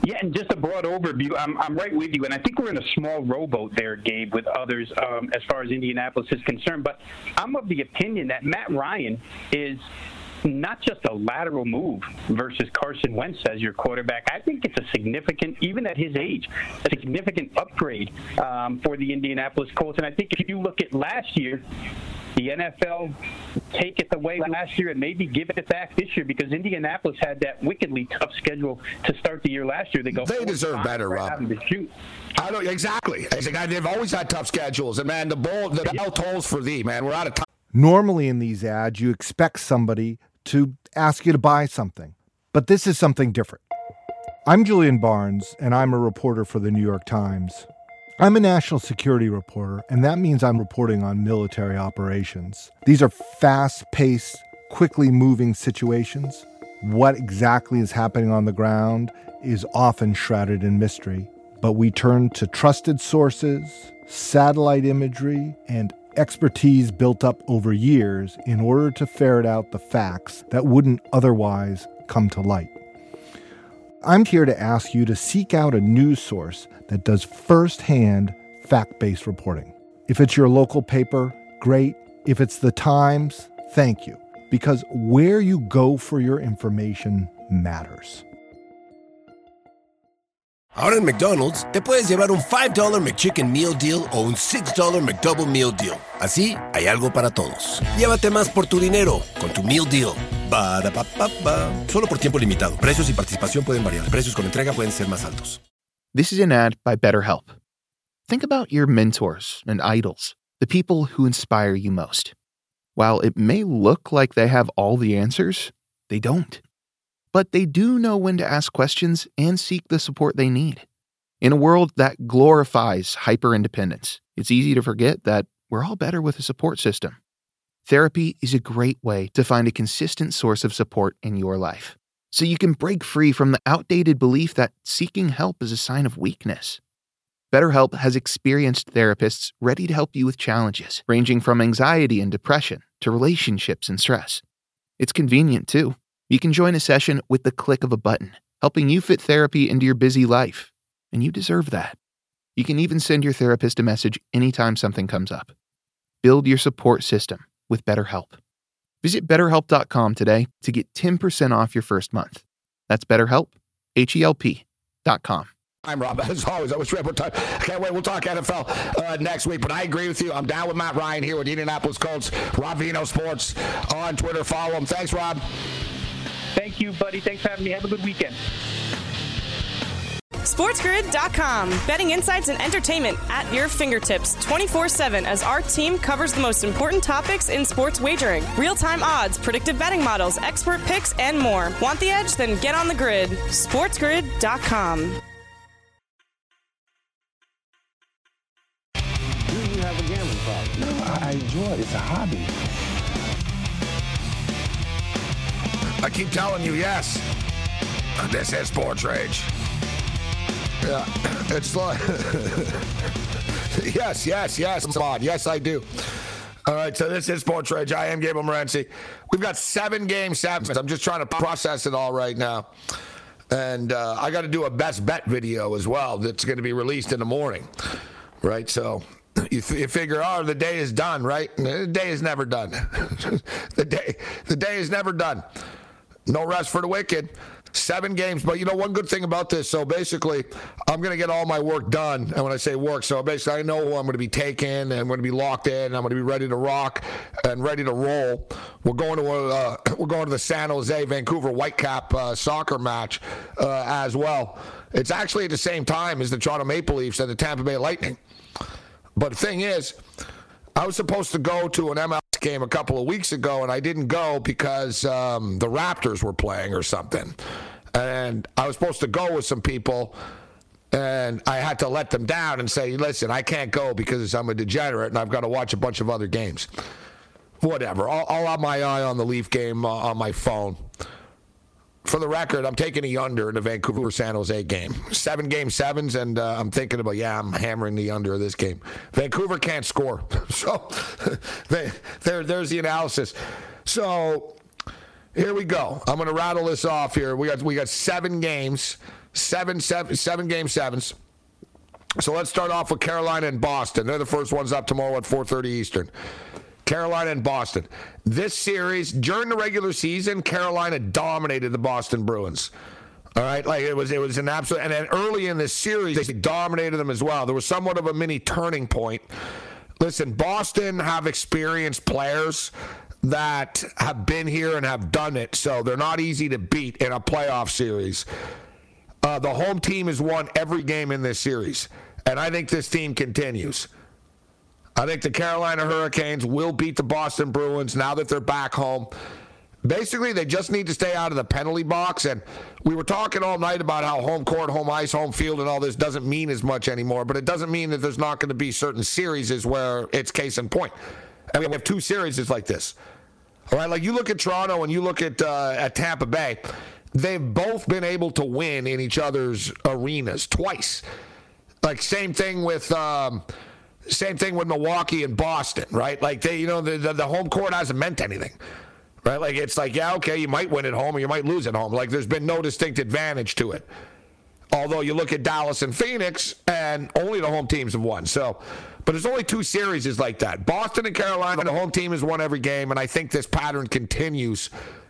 Yeah, and just a broad overview, I'm, I'm right with you, and I think we're in a small rowboat there, Gabe, with others um, as far as Indianapolis is concerned. But I'm of the opinion that Matt Ryan is not just a lateral move versus Carson Wentz as your quarterback. I think it's a significant, even at his age, a significant upgrade um, for the Indianapolis Colts. And I think if you look at last year, the N F L take it away last year and maybe give it back this year, because Indianapolis had that wickedly tough schedule to start the year last year. They go. They deserve better, right Rob. I don't exactly. They've always had tough schedules, and man, the ball, the bell tolls for thee, man. We're out of time. Normally in these ads, you expect somebody to ask you to buy something, but this is something different. I'm Julian Barnes, and I'm a reporter for the New York Times. I'm a national security reporter, and that means I'm reporting on military operations. These are fast-paced, quickly moving situations. What exactly is happening on the ground is often shrouded in mystery, but we turn to trusted sources, satellite imagery, and expertise built up over years in order to ferret out the facts that wouldn't otherwise come to light. I'm here to ask you to seek out a news source that does firsthand fact-based reporting. If it's your local paper, great. If it's the Times, thank you. Because where you go for your information matters. Ahora en McDonald's, te puedes llevar un five dollar McChicken Meal Deal o un six dollar McDouble Meal Deal. Así, hay algo para todos. Llévate más por tu dinero con tu Meal Deal. Ba-da-ba-ba-ba. Solo por tiempo limitado. Precios y participación pueden variar. Precios con entrega pueden ser más altos. This is an ad by BetterHelp. Think about your mentors and idols, the people who inspire you most. While it may look like they have all the answers, they don't. But they do know when to ask questions and seek the support they need. In a world that glorifies hyper-independence, it's easy to forget that we're all better with a support system. Therapy is a great way to find a consistent source of support in your life, so you can break free from the outdated belief that seeking help is a sign of weakness. BetterHelp has experienced therapists ready to help you with challenges, ranging from anxiety and depression to relationships and stress. It's convenient, too. You can join a session with the click of a button, helping you fit therapy into your busy life. And you deserve that. You can even send your therapist a message anytime something comes up. Build your support system with BetterHelp. Visit better help dot com today to get ten percent off your first month. That's BetterHelp, H E L P dot com. I'm Rob. As always, I wish we had time. Can't wait. We'll talk N F L uh, next week. But I agree with you. I'm down with Matt Ryan here with the Indianapolis Colts. Rob Vino Sports on Twitter. Follow him. Thanks, Rob. Thank you, buddy. Thanks for having me. Have a good weekend. SportsGrid dot com. Betting insights and entertainment at your fingertips twenty-four seven as our team covers the most important topics in sports wagering. Real-time odds, predictive betting models, expert picks, and more. Want the edge? Then get on the grid. SportsGrid dot com. Do you have a gambling problem? No, I enjoy it. It's a hobby. I keep telling you, yes. This is Sports Rage. Yeah, it's like, yes, yes, yes, come on. Yes, I do. All right, so this is Sports Rage. I am Gabriel Morency. We've got seven game sevens. I'm just trying to process it all right now. And uh, I got to do a best bet video as well that's going to be released in the morning, right? So you, f- you figure, oh, the day is done, right? The day is never done. the day, the day is never done. No rest for the wicked. Seven games. But, you know, one good thing about this, so basically, I'm going to get all my work done. And when I say work, so basically I know who I'm going to be taking, and I'm going to be locked in, and I'm going to be ready to rock and ready to roll. We're going to a, uh, we're going to the San Jose Vancouver Whitecap uh, soccer match uh, as well. It's actually at the same time as the Toronto Maple Leafs and the Tampa Bay Lightning. But the thing is, I was supposed to go to an M L S game a couple of weeks ago, and I didn't go because um, the Raptors were playing or something. And I was supposed to go with some people, and I had to let them down and say, listen, I can't go because I'm a degenerate, and I've got to watch a bunch of other games. Whatever. I'll, I'll have my eye on the Leaf game uh, on my phone. For the record, I'm taking the under in the Vancouver San Jose game. Seven game sevens, and uh, I'm thinking about, yeah, I'm hammering the under of this game. Vancouver can't score. So they, there, there's the analysis. So here we go. I'm going to rattle this off here. We got we got seven games. seven, seven, seven game sevens. So let's start off with Carolina and Boston. They're the first ones up tomorrow at four thirty Eastern. Carolina and Boston. This series, during the regular season, Carolina dominated the Boston Bruins. All right, like it was, it was an absolute, and then early in this series, they dominated them as well. There was somewhat of a mini turning point. Listen, Boston have experienced players that have been here and have done it, so they're not easy to beat in a playoff series. Uh, the home team has won every game in this series, and I think this team continues. I think the Carolina Hurricanes will beat the Boston Bruins now that they're back home. Basically, they just need to stay out of the penalty box. And we were talking all night about how home court, home ice, home field, and all this doesn't mean as much anymore. But it doesn't mean that there's not going to be certain series where it's case in point. And we have two series like this. All right, like you look at Toronto and you look at uh, at Tampa Bay. They've both been able to win in each other's arenas twice. Like same thing with um, same thing with Milwaukee and Boston, right? Like they, you know, the, the the home court hasn't meant anything. Right? Like, it's like, yeah, okay, you might win at home or you might lose at home. Like, there's been no distinct advantage to it. Although you look at Dallas and Phoenix, and only the home teams have won. So, but there's only two series is like that. Boston and Carolina, the home team has won every game, and I think this pattern continues.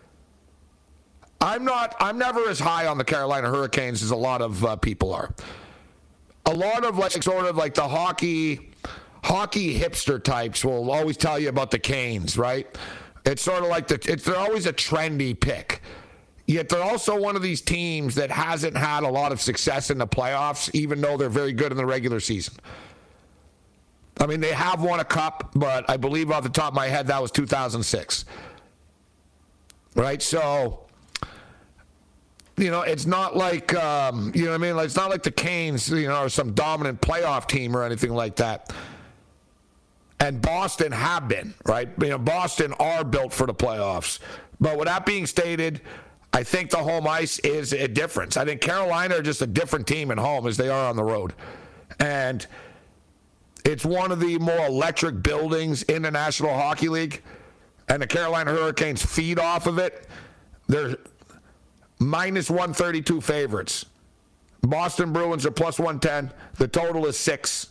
I'm not, I'm never as high on the Carolina Hurricanes as a lot of uh, people are. A lot of, like, sort of like the hockey, hockey hipster types will always tell you about the Canes, right? It's sort of like the, it's, they're always a trendy pick. Yet they're also one of these teams that hasn't had a lot of success in the playoffs, even though they're very good in the regular season. I mean, they have won a cup, but I believe off the top of my head that was two thousand six. Right? So, you know, it's not like, um, you know what I mean? Like, it's not like the Canes, you know, are some dominant playoff team or anything like that. And Boston have been, right? You know, Boston are built for the playoffs. But with that being stated, I think the home ice is a difference. I think Carolina are just a different team at home as they are on the road. And it's one of the more electric buildings in the National Hockey League. And the Carolina Hurricanes feed off of it. They're minus one thirty-two favorites. Boston Bruins are plus one ten. The total is six.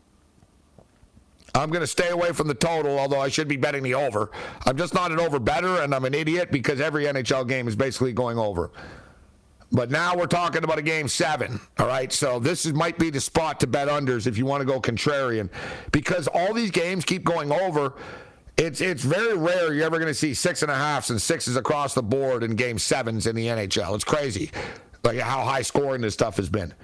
I'm going to stay away from the total, although I should be betting the over. I'm just not an over better, and I'm an idiot because every N H L game is basically going over. But now we're talking about a game seven, all right? So this is, might be the spot to bet unders if you want to go contrarian. Because all these games keep going over. It's it's very rare you're ever going to see six and a halves and sixes across the board in game sevens in the N H L. It's crazy, like how high scoring this stuff has been.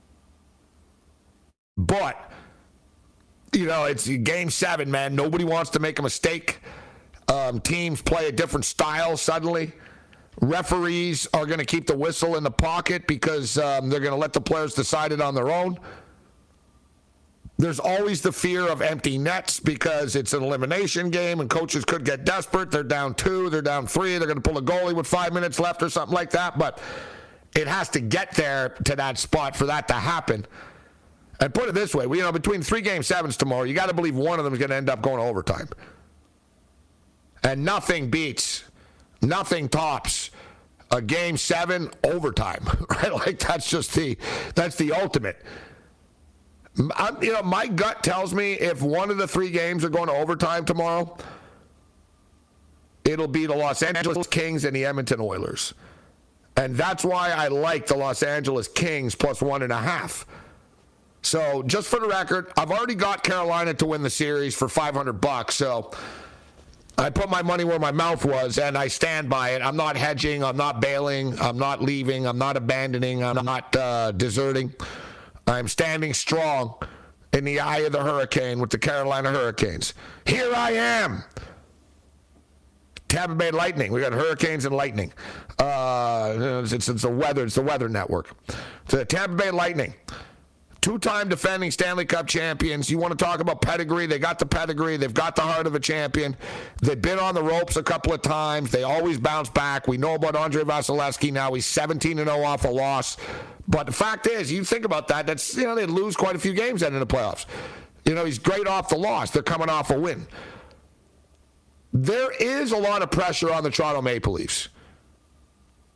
But you know, it's game seven, man. Nobody wants to make a mistake. Um, teams play a different style suddenly. Referees are going to keep the whistle in the pocket because um, they're going to let the players decide it on their own. There's always the fear of empty nets because it's an elimination game and coaches could get desperate. They're down two, they're down three. They're going to pull a goalie with five minutes left or something like that. But it has to get there to that spot for that to happen. And put it this way, we, you know, between three game sevens tomorrow, you got to believe one of them is going to end up going to overtime. And nothing beats, nothing tops a game seven overtime, right? Like that's just the, that's the ultimate. I'm, you know, my gut tells me if one of the three games are going to overtime tomorrow, it'll be the Los Angeles Kings and the Edmonton Oilers. And that's why I like the Los Angeles Kings plus one and a half. So just for the record, I've already got Carolina to win the series for five hundred bucks. So I put my money where my mouth was, and I stand by it. I'm not hedging. I'm not bailing. I'm not leaving. I'm not abandoning. I'm not uh, deserting. I'm standing strong in the eye of the hurricane with the Carolina Hurricanes. Here I am. Tampa Bay Lightning. We got Hurricanes and Lightning. Uh, it's, it's the weather. It's the Weather Network. So the Tampa Bay Lightning. Two-time defending Stanley Cup champions. You want to talk about pedigree? They got the pedigree. They've got the heart of a champion. They've been on the ropes a couple of times. They always bounce back. We know about Andrei Vasilevsky now. He's seventeen and oh off a loss. But the fact is, you think about that, that's, you know, they lose quite a few games then in the playoffs. You know, he's great off the loss. They're coming off a win. There is a lot of pressure on the Toronto Maple Leafs.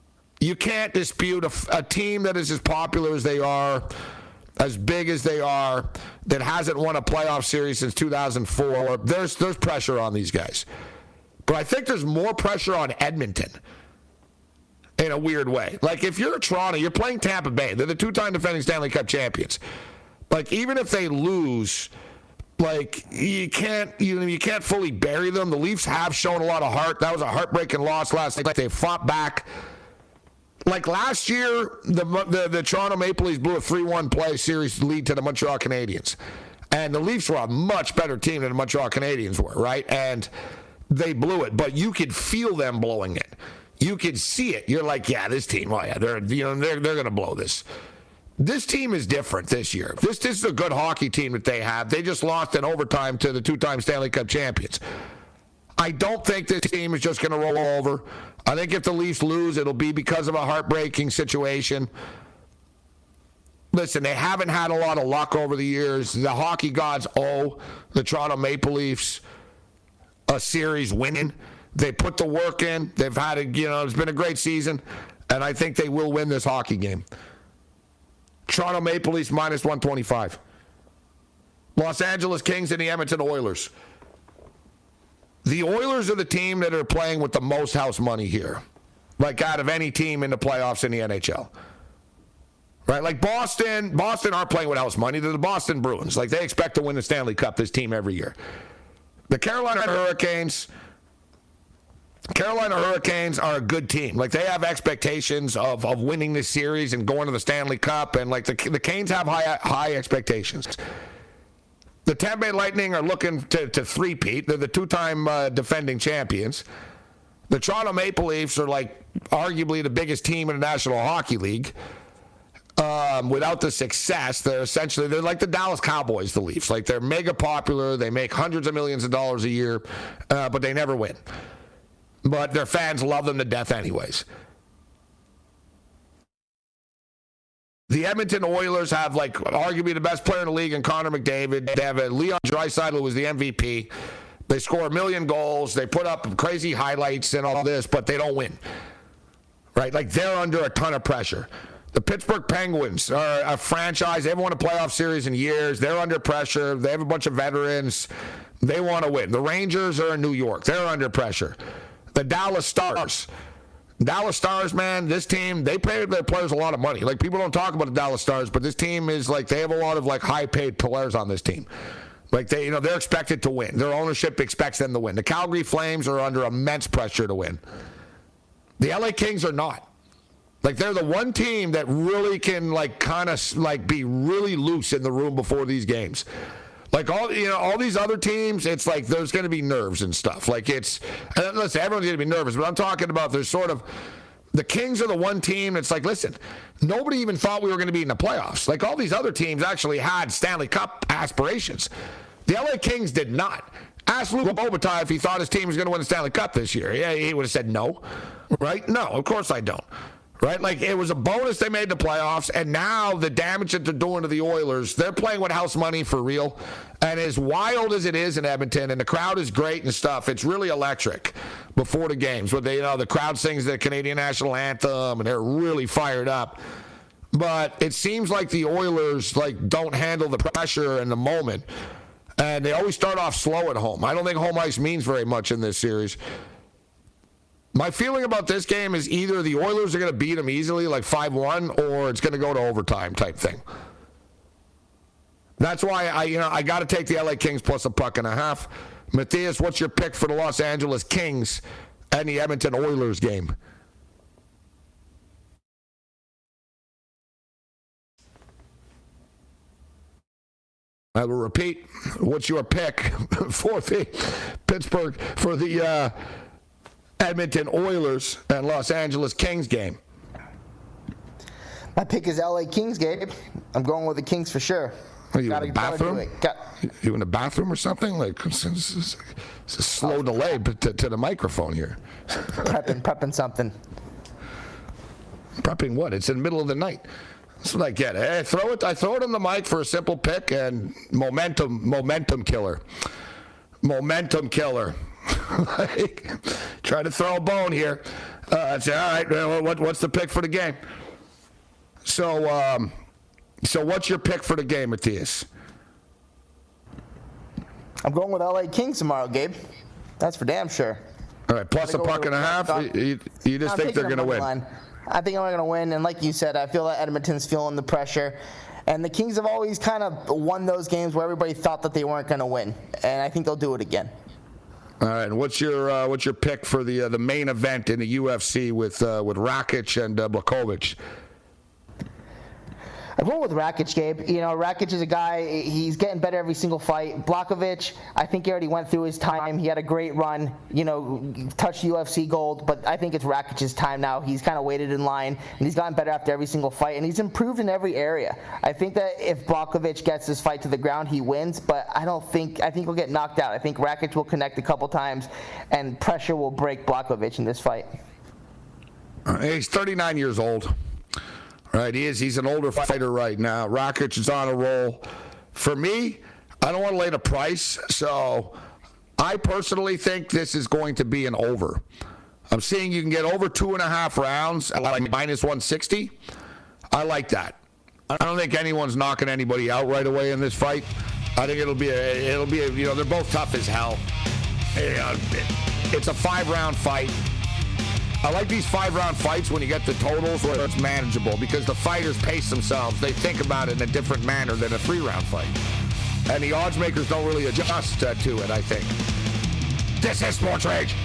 you can't dispute a, a team that is as popular as they are, as big as they are, that hasn't won a playoff series since two thousand four. There's there's pressure on these guys. But I think there's more pressure on Edmonton in a weird way. Like, if you're Toronto, you're playing Tampa Bay. They're the two-time defending Stanley Cup champions. Like, even if they lose, like, you can't you know, you can't fully bury them. The Leafs have shown a lot of heart. That was a heartbreaking loss last night. They fought back. Like last year, the, the the Toronto Maple Leafs blew a three one play series lead to the Montreal Canadiens. And the Leafs were a much better team than the Montreal Canadiens were, right? And they blew it. But you could feel them blowing it. You could see it. You're like, yeah, this team, oh yeah, they're you know they're they're gonna blow this. This team is different this year. This, this is a good hockey team that they have. They just lost in overtime to the two-time Stanley Cup champions. I don't think this team is just going to roll over. I think if the Leafs lose, it'll be because of a heartbreaking situation. Listen, they haven't had a lot of luck over the years. The hockey gods owe the Toronto Maple Leafs a series winning. They put the work in. They've had a, you know, it's been a great season, and I think they will win this hockey game. Toronto Maple Leafs minus one twenty-five. Los Angeles Kings and the Edmonton Oilers. The Oilers are the team that are playing with the most house money here. Like out of any team in the playoffs in the N H L. Right? Like Boston, Boston aren't playing with house money. They're the Boston Bruins. Like they expect to win the Stanley Cup, this team, every year. The Carolina Hurricanes, Carolina Hurricanes are a good team. Like they have expectations of, of winning this series and going to the Stanley Cup. And like the, the Canes have high, high expectations. The Tampa Bay Lightning are looking to, to three-peat. They're the two-time uh, defending champions. The Toronto Maple Leafs are like arguably the biggest team in the National Hockey League. Um, without the success, they're essentially, they're like the Dallas Cowboys, the Leafs. Like they're mega popular. They make hundreds of millions of dollars a year, uh, but they never win. But their fans love them to death anyways. The Edmonton Oilers have, like, arguably the best player in the league in Connor McDavid. They have a Leon Draisaitl who was the M V P. They score a million goals. They put up crazy highlights and all this, but they don't win. Right? Like, they're under a ton of pressure. The Pittsburgh Penguins are a franchise. They haven't won a playoff series in years. They're under pressure. They have a bunch of veterans. They want to win. The Rangers are in New York. They're under pressure. The Dallas Stars. Dallas Stars, man, this team, they pay their players a lot of money. Like, people don't talk about the Dallas Stars, but this team is, like, they have a lot of, like, high-paid players on this team. Like, they, you know, they're expected to win. Their ownership expects them to win. The Calgary Flames are under immense pressure to win. The L A Kings are not. Like, they're the one team that really can, like, kind of, like, be really loose in the room before these games. Like, all you know, all these other teams, it's like there's going to be nerves and stuff. Like, it's, and listen, everyone's going to be nervous, but I'm talking about there's sort of, the Kings are the one team that's like, listen, nobody even thought we were going to be in the playoffs. Like, all these other teams actually had Stanley Cup aspirations. The L A Kings did not. Ask Luc Robitaille if he thought his team was going to win the Stanley Cup this year. Yeah, he would have said no, right? No, of course I don't. Right? Like, it was a bonus they made the playoffs, and now the damage that they're doing to the Oilers, they're playing with house money for real. And as wild as it is in Edmonton, and the crowd is great and stuff, it's really electric before the games. Where they, you know, the crowd sings the Canadian national anthem, and they're really fired up. But it seems like the Oilers, like, don't handle the pressure in the moment. And they always start off slow at home. I don't think home ice means very much in this series. My feeling about this game is either the Oilers are going to beat them easily, like five one, or it's going to go to overtime type thing. That's why I, you know, I got to take the L A Kings plus a puck and a half. Matthias, what's your pick for the Los Angeles Kings and the Edmonton Oilers game? I will repeat. What's your pick for the Pittsburgh for the uh, Edmonton Oilers and Los Angeles Kings game? My pick is L A Kings, Gabe. I'm going with the Kings for sure. Are you gotta, in the bathroom? Got... You in the bathroom or something? Like, it's, it's, it's a slow delay to, to the microphone here. prepping, prepping something. Prepping what? It's in the middle of the night. That's what I get. Hey, throw it. I throw it on the mic for a simple pick and momentum, momentum killer. Momentum killer. like, try to throw a bone here. Uh, I say, all right, well, what, what's the pick for the game? So, um, so what's your pick for the game, Matthias? I'm going with L A Kings tomorrow, Gabe. That's for damn sure. All right, plus a puck and a half. You, you just I'm think they're going to win? Line. I think I'm going to win, and like you said, I feel that Edmonton's feeling the pressure. And the Kings have always kind of won those games where everybody thought that they weren't going to win, and I think they'll do it again. All right, and what's your uh, what's your pick for the uh, the main event in the U F C with uh, with Rakic and uh, Blachowicz? I'm going with Rakic, Gabe. You know, Rakic is a guy, he's getting better every single fight. Blachowicz, I think he already went through his time. He had a great run, you know, touched U F C gold, but I think it's Rakic's time now. He's kind of waited in line, and he's gotten better after every single fight, and he's improved in every area. I think that if Blachowicz gets this fight to the ground, he wins, but I don't think, I think he'll get knocked out. I think Rakic will connect a couple times, and pressure will break Blachowicz in this fight. He's thirty-nine years old. Right, he is. He's an older fighter right now. Rakic is on a roll. For me, I don't want to lay the price, so I personally think this is going to be an over. I'm seeing you can get over two and a half rounds at like minus one sixty. I like that. I don't think anyone's knocking anybody out right away in this fight. I think it'll be a, it'll be a, you know, they're both tough as hell. It's a five-round fight. I like these five-round fights when you get the totals where it's manageable because the fighters pace themselves. They think about it in a different manner than a three-round fight. And the odds makers don't really adjust uh, to it, I think. This is Sports Rage.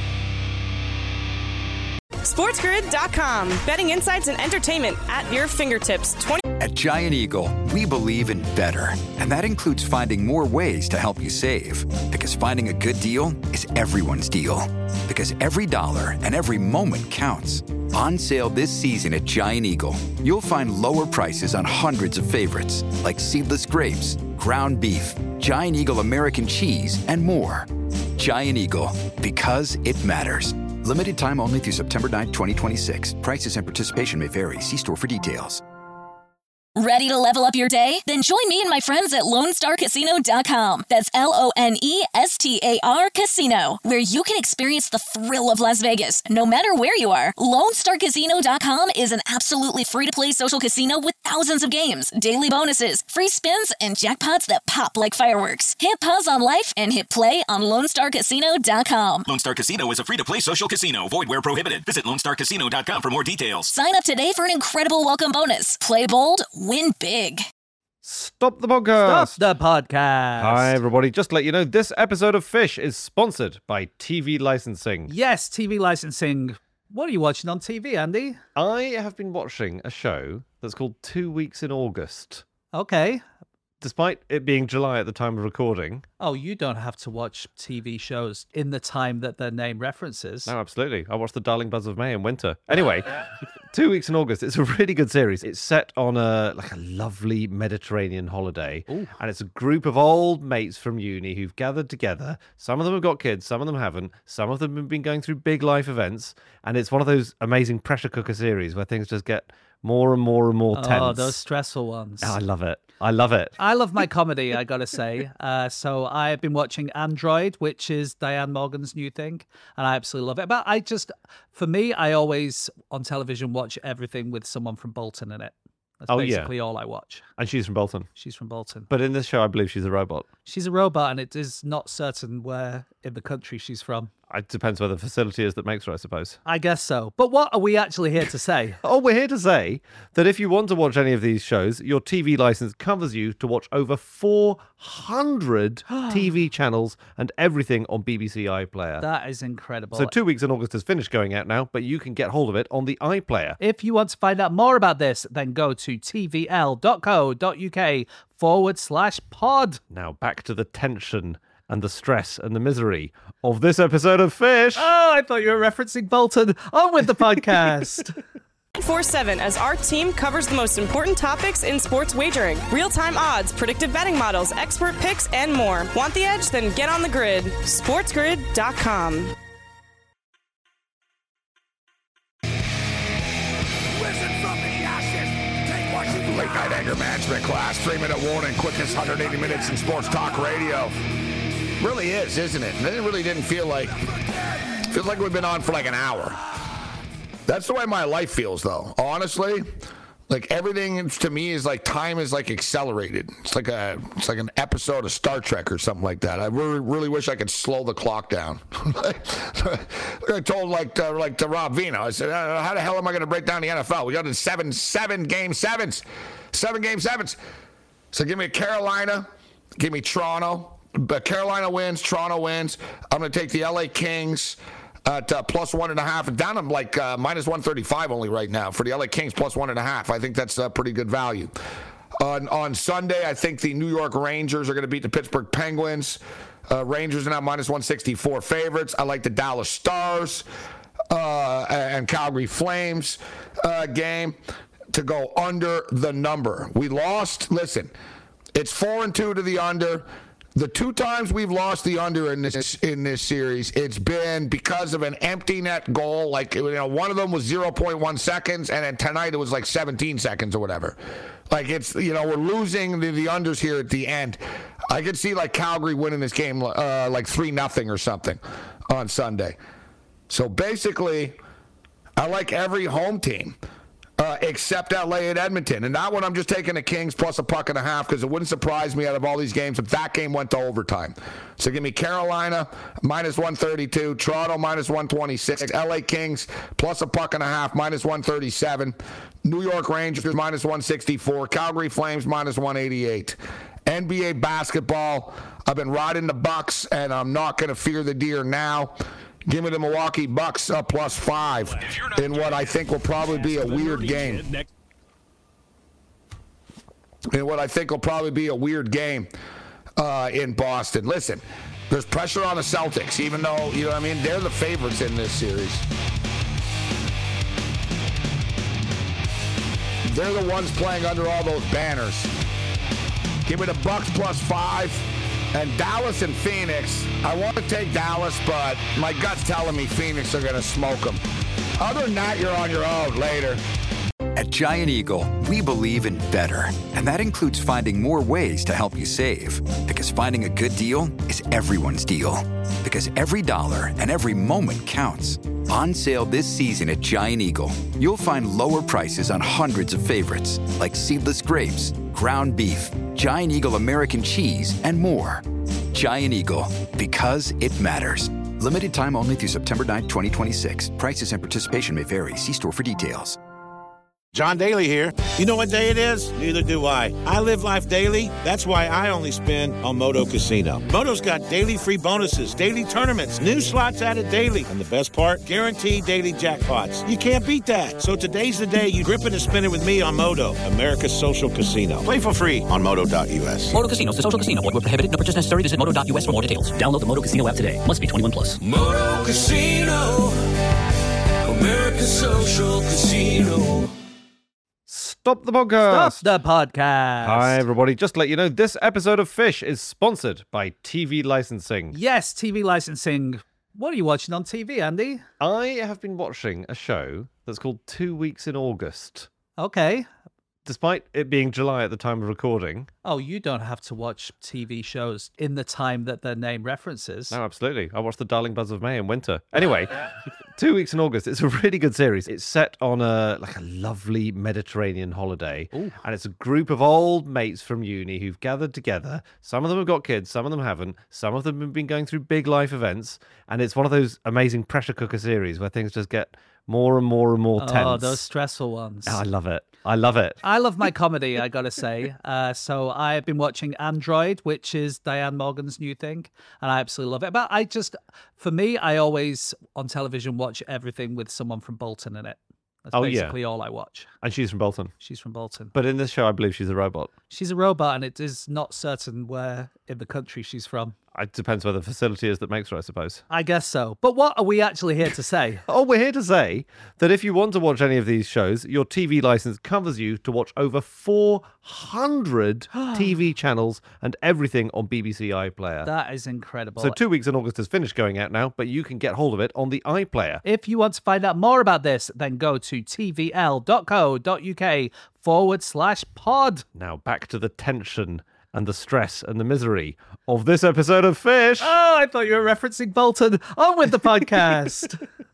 SportsGrid dot com. Betting insights and entertainment at your fingertips. twenty At Giant Eagle, we believe in better. And that includes finding more ways to help you save. Because finding a good deal is everyone's deal. Because every dollar and every moment counts. On sale this season at Giant Eagle, you'll find lower prices on hundreds of favorites, like seedless grapes, ground beef, Giant Eagle American cheese, and more. Giant Eagle, because it matters. Limited time only through September ninth, twenty twenty-six. Prices and participation may vary. See store for details. Ready to level up your day? Then join me and my friends at Lone Star Casino dot com. That's L O N E S T A R Casino, where you can experience the thrill of Las Vegas, no matter where you are. Lone Star Casino dot com is an absolutely free-to-play social casino with thousands of games, daily bonuses, free spins, and jackpots that pop like fireworks. Hit pause on life and hit play on Lone Star Casino dot com. Lone Star Casino is a free-to-play social casino. Void where prohibited. Visit Lone Star Casino dot com for more details. Sign up today for an incredible welcome bonus. Play bold, win big. Stop the podcast. Stop the podcast. Hi, everybody. Just to let you know, this episode of Fish is sponsored by T V licensing. Yes, T V licensing. What are you watching on T V, Andy? I have been watching a show that's called Two Weeks in August. Okay. Despite it being July at the time of recording. Oh, you don't have to watch T V shows in the time that their name references. No, absolutely. I watched The Darling Buzz of May in winter. Anyway, Two Weeks in August. It's a really good series. It's set on a like a lovely Mediterranean holiday. Ooh. And it's a group of old mates from uni who've gathered together. Some of them have got kids, some of them haven't. Some of them have been going through big life events. And it's one of those amazing pressure cooker series where things just get more and more and more tense. Oh, those stressful ones. Oh, I love it. I love it. I love my comedy, I gotta say. Uh, so I've been watching Android, which is Diane Morgan's new thing, and I absolutely love it. But I just, for me, I always on television watch everything with someone from Bolton in it. That's oh, basically yeah. all I watch. And she's from Bolton. She's from Bolton. But in this show, I believe she's a robot. She's a robot, and it is not certain where in the country she's from. It depends where the facility is that makes her, I suppose. I guess so. But what are we actually here to say? Oh, we're here to say that if you want to watch any of these shows, your T V license covers you to watch over four hundred T V channels and everything on B B C iPlayer. That is incredible. So Two Weeks in August has finished going out now, but you can get hold of it on the iPlayer. If you want to find out more about this, then go to tvl.co.uk forward slash pod. Now back to the tension and the stress and the misery of this episode of Fish. Oh, I thought you were referencing Bolton. On with the podcast. twenty-four seven as our team covers the most important topics in sports wagering. Real-time odds, predictive betting models, expert picks, and more. Want the edge? Then get on the grid. SportsGrid dot com. Late night anger management class, three minute warning, quickest one hundred eighty minutes in sports talk radio. Really is, isn't it? And it really didn't feel like, feels like we've been on for like an hour. That's the way my life feels, though. Honestly, like everything to me is like time is like accelerated. It's like a, it's like an episode of Star Trek or something like that. I really, really wish I could slow the clock down. I told like to, like to Rob Vino, I said, how the hell am I going to break down the N F L? We got in seven, seven game sevens, seven game sevens. So give me Carolina, give me Toronto. But Carolina wins, Toronto wins. I'm going to take the L A Kings at uh, plus one and a half. Down to like uh, minus one thirty-five only right now for the L A Kings plus one and a half. I think that's a pretty good value. On on Sunday, I think the New York Rangers are going to beat the Pittsburgh Penguins. Uh, Rangers are now minus one sixty-four favorites. I like the Dallas Stars uh, and Calgary Flames uh, game to go under the number. We lost. Listen, it's four and two to the under. The two times we've lost the under in this in this series, it's been because of an empty net goal. Like, you know, one of them was zero point one seconds, and then tonight it was like seventeen seconds or whatever. Like, it's, you know, we're losing the, the unders here at the end. I could see like Calgary winning this game uh, like three nothing or something on Sunday. So basically, I like every home team. Uh, except L A and Edmonton. And that one I'm just taking the Kings plus a puck and a half because it wouldn't surprise me out of all these games if that game went to overtime. So give me Carolina minus one thirty-two, Toronto minus one twenty-six, L A Kings plus a puck and a half minus one thirty-seven, New York Rangers minus one sixty-four, Calgary Flames minus one eighty-eight. N B A basketball, I've been riding the Bucks and I'm not going to fear the deer now. Give me the Milwaukee Bucks up plus five in what I think will probably be a weird game. In what I think will probably be a weird game uh, in Boston. Listen, there's pressure on the Celtics, even though, you know what I mean, they're the favorites in this series. They're the ones playing under all those banners. Give me the Bucks plus five. And Dallas and Phoenix, I want to take Dallas, but my gut's telling me Phoenix are going to smoke them. Other than that, you're on your own later. At Giant Eagle, we believe in better. And that includes finding more ways to help you save. Because finding a good deal is everyone's deal. Because every dollar and every moment counts. On sale this season at Giant Eagle, you'll find lower prices on hundreds of favorites, like seedless grapes, ground beef, Giant Eagle American cheese, and more. Giant Eagle, because it matters. Limited time only through September ninth, twenty twenty-six. Prices and participation may vary. See store for details. John Daly here. You know what day it is? Neither do I. I live life daily. That's why I only spin on Moto Casino. Moto's got daily free bonuses, daily tournaments, new slots added daily. And the best part? Guaranteed daily jackpots. You can't beat that. So today's the day you grip it and spin it with me on Moto, America's social casino. Play for free on moto dot u s. Moto Casino is a social casino. Void where prohibited. No purchase necessary. Visit moto dot u s for more details. Download the Moto Casino app today. Must be twenty-one plus. Moto Casino, America's social casino. Stop the podcast. Stop the podcast. Hi, everybody. Just to let you know, this episode of Fish is sponsored by T V licensing. Yes, T V licensing. What are you watching on T V, Andy? I have been watching a show that's called Two Weeks in August. Okay. Despite it being July at the time of recording. Oh, you don't have to watch T V shows in the time that their name references. No, absolutely. I watched The Darling Buzz of May in winter. Anyway, Two Weeks in August. It's a really good series. It's set on a like a lovely Mediterranean holiday. Ooh. And it's a group of old mates from uni who've gathered together. Some of them have got kids, some of them haven't. Some of them have been going through big life events. And it's one of those amazing pressure cooker series where things just get more and more and more tense. Oh, those stressful ones. Oh, I love it. I love it. I love my comedy, I gotta say. Uh, so I've been watching Android, which is Diane Morgan's new thing, and I absolutely love it. But I just, for me, I always on television watch everything with someone from Bolton in it. That's oh, basically yeah. all I watch. And she's from Bolton. She's from Bolton. But in this show, I believe she's a robot. She's a robot, and it is not certain where in the country she's from. It depends where the facility is that makes her, I suppose. I guess so. But what are we actually here to say? Oh, we're here to say that if you want to watch any of these shows, your T V license covers you to watch over four hundred T V channels and everything on B B C iPlayer. That is incredible. So Two Weeks in August has finished going out now, but you can get hold of it on the iPlayer. If you want to find out more about this, then go to tvl dot co dot uk forward slash pod. Now back to the tension and the stress and the misery of this episode of Fish. Oh, I thought you were referencing Bolton. On with the podcast.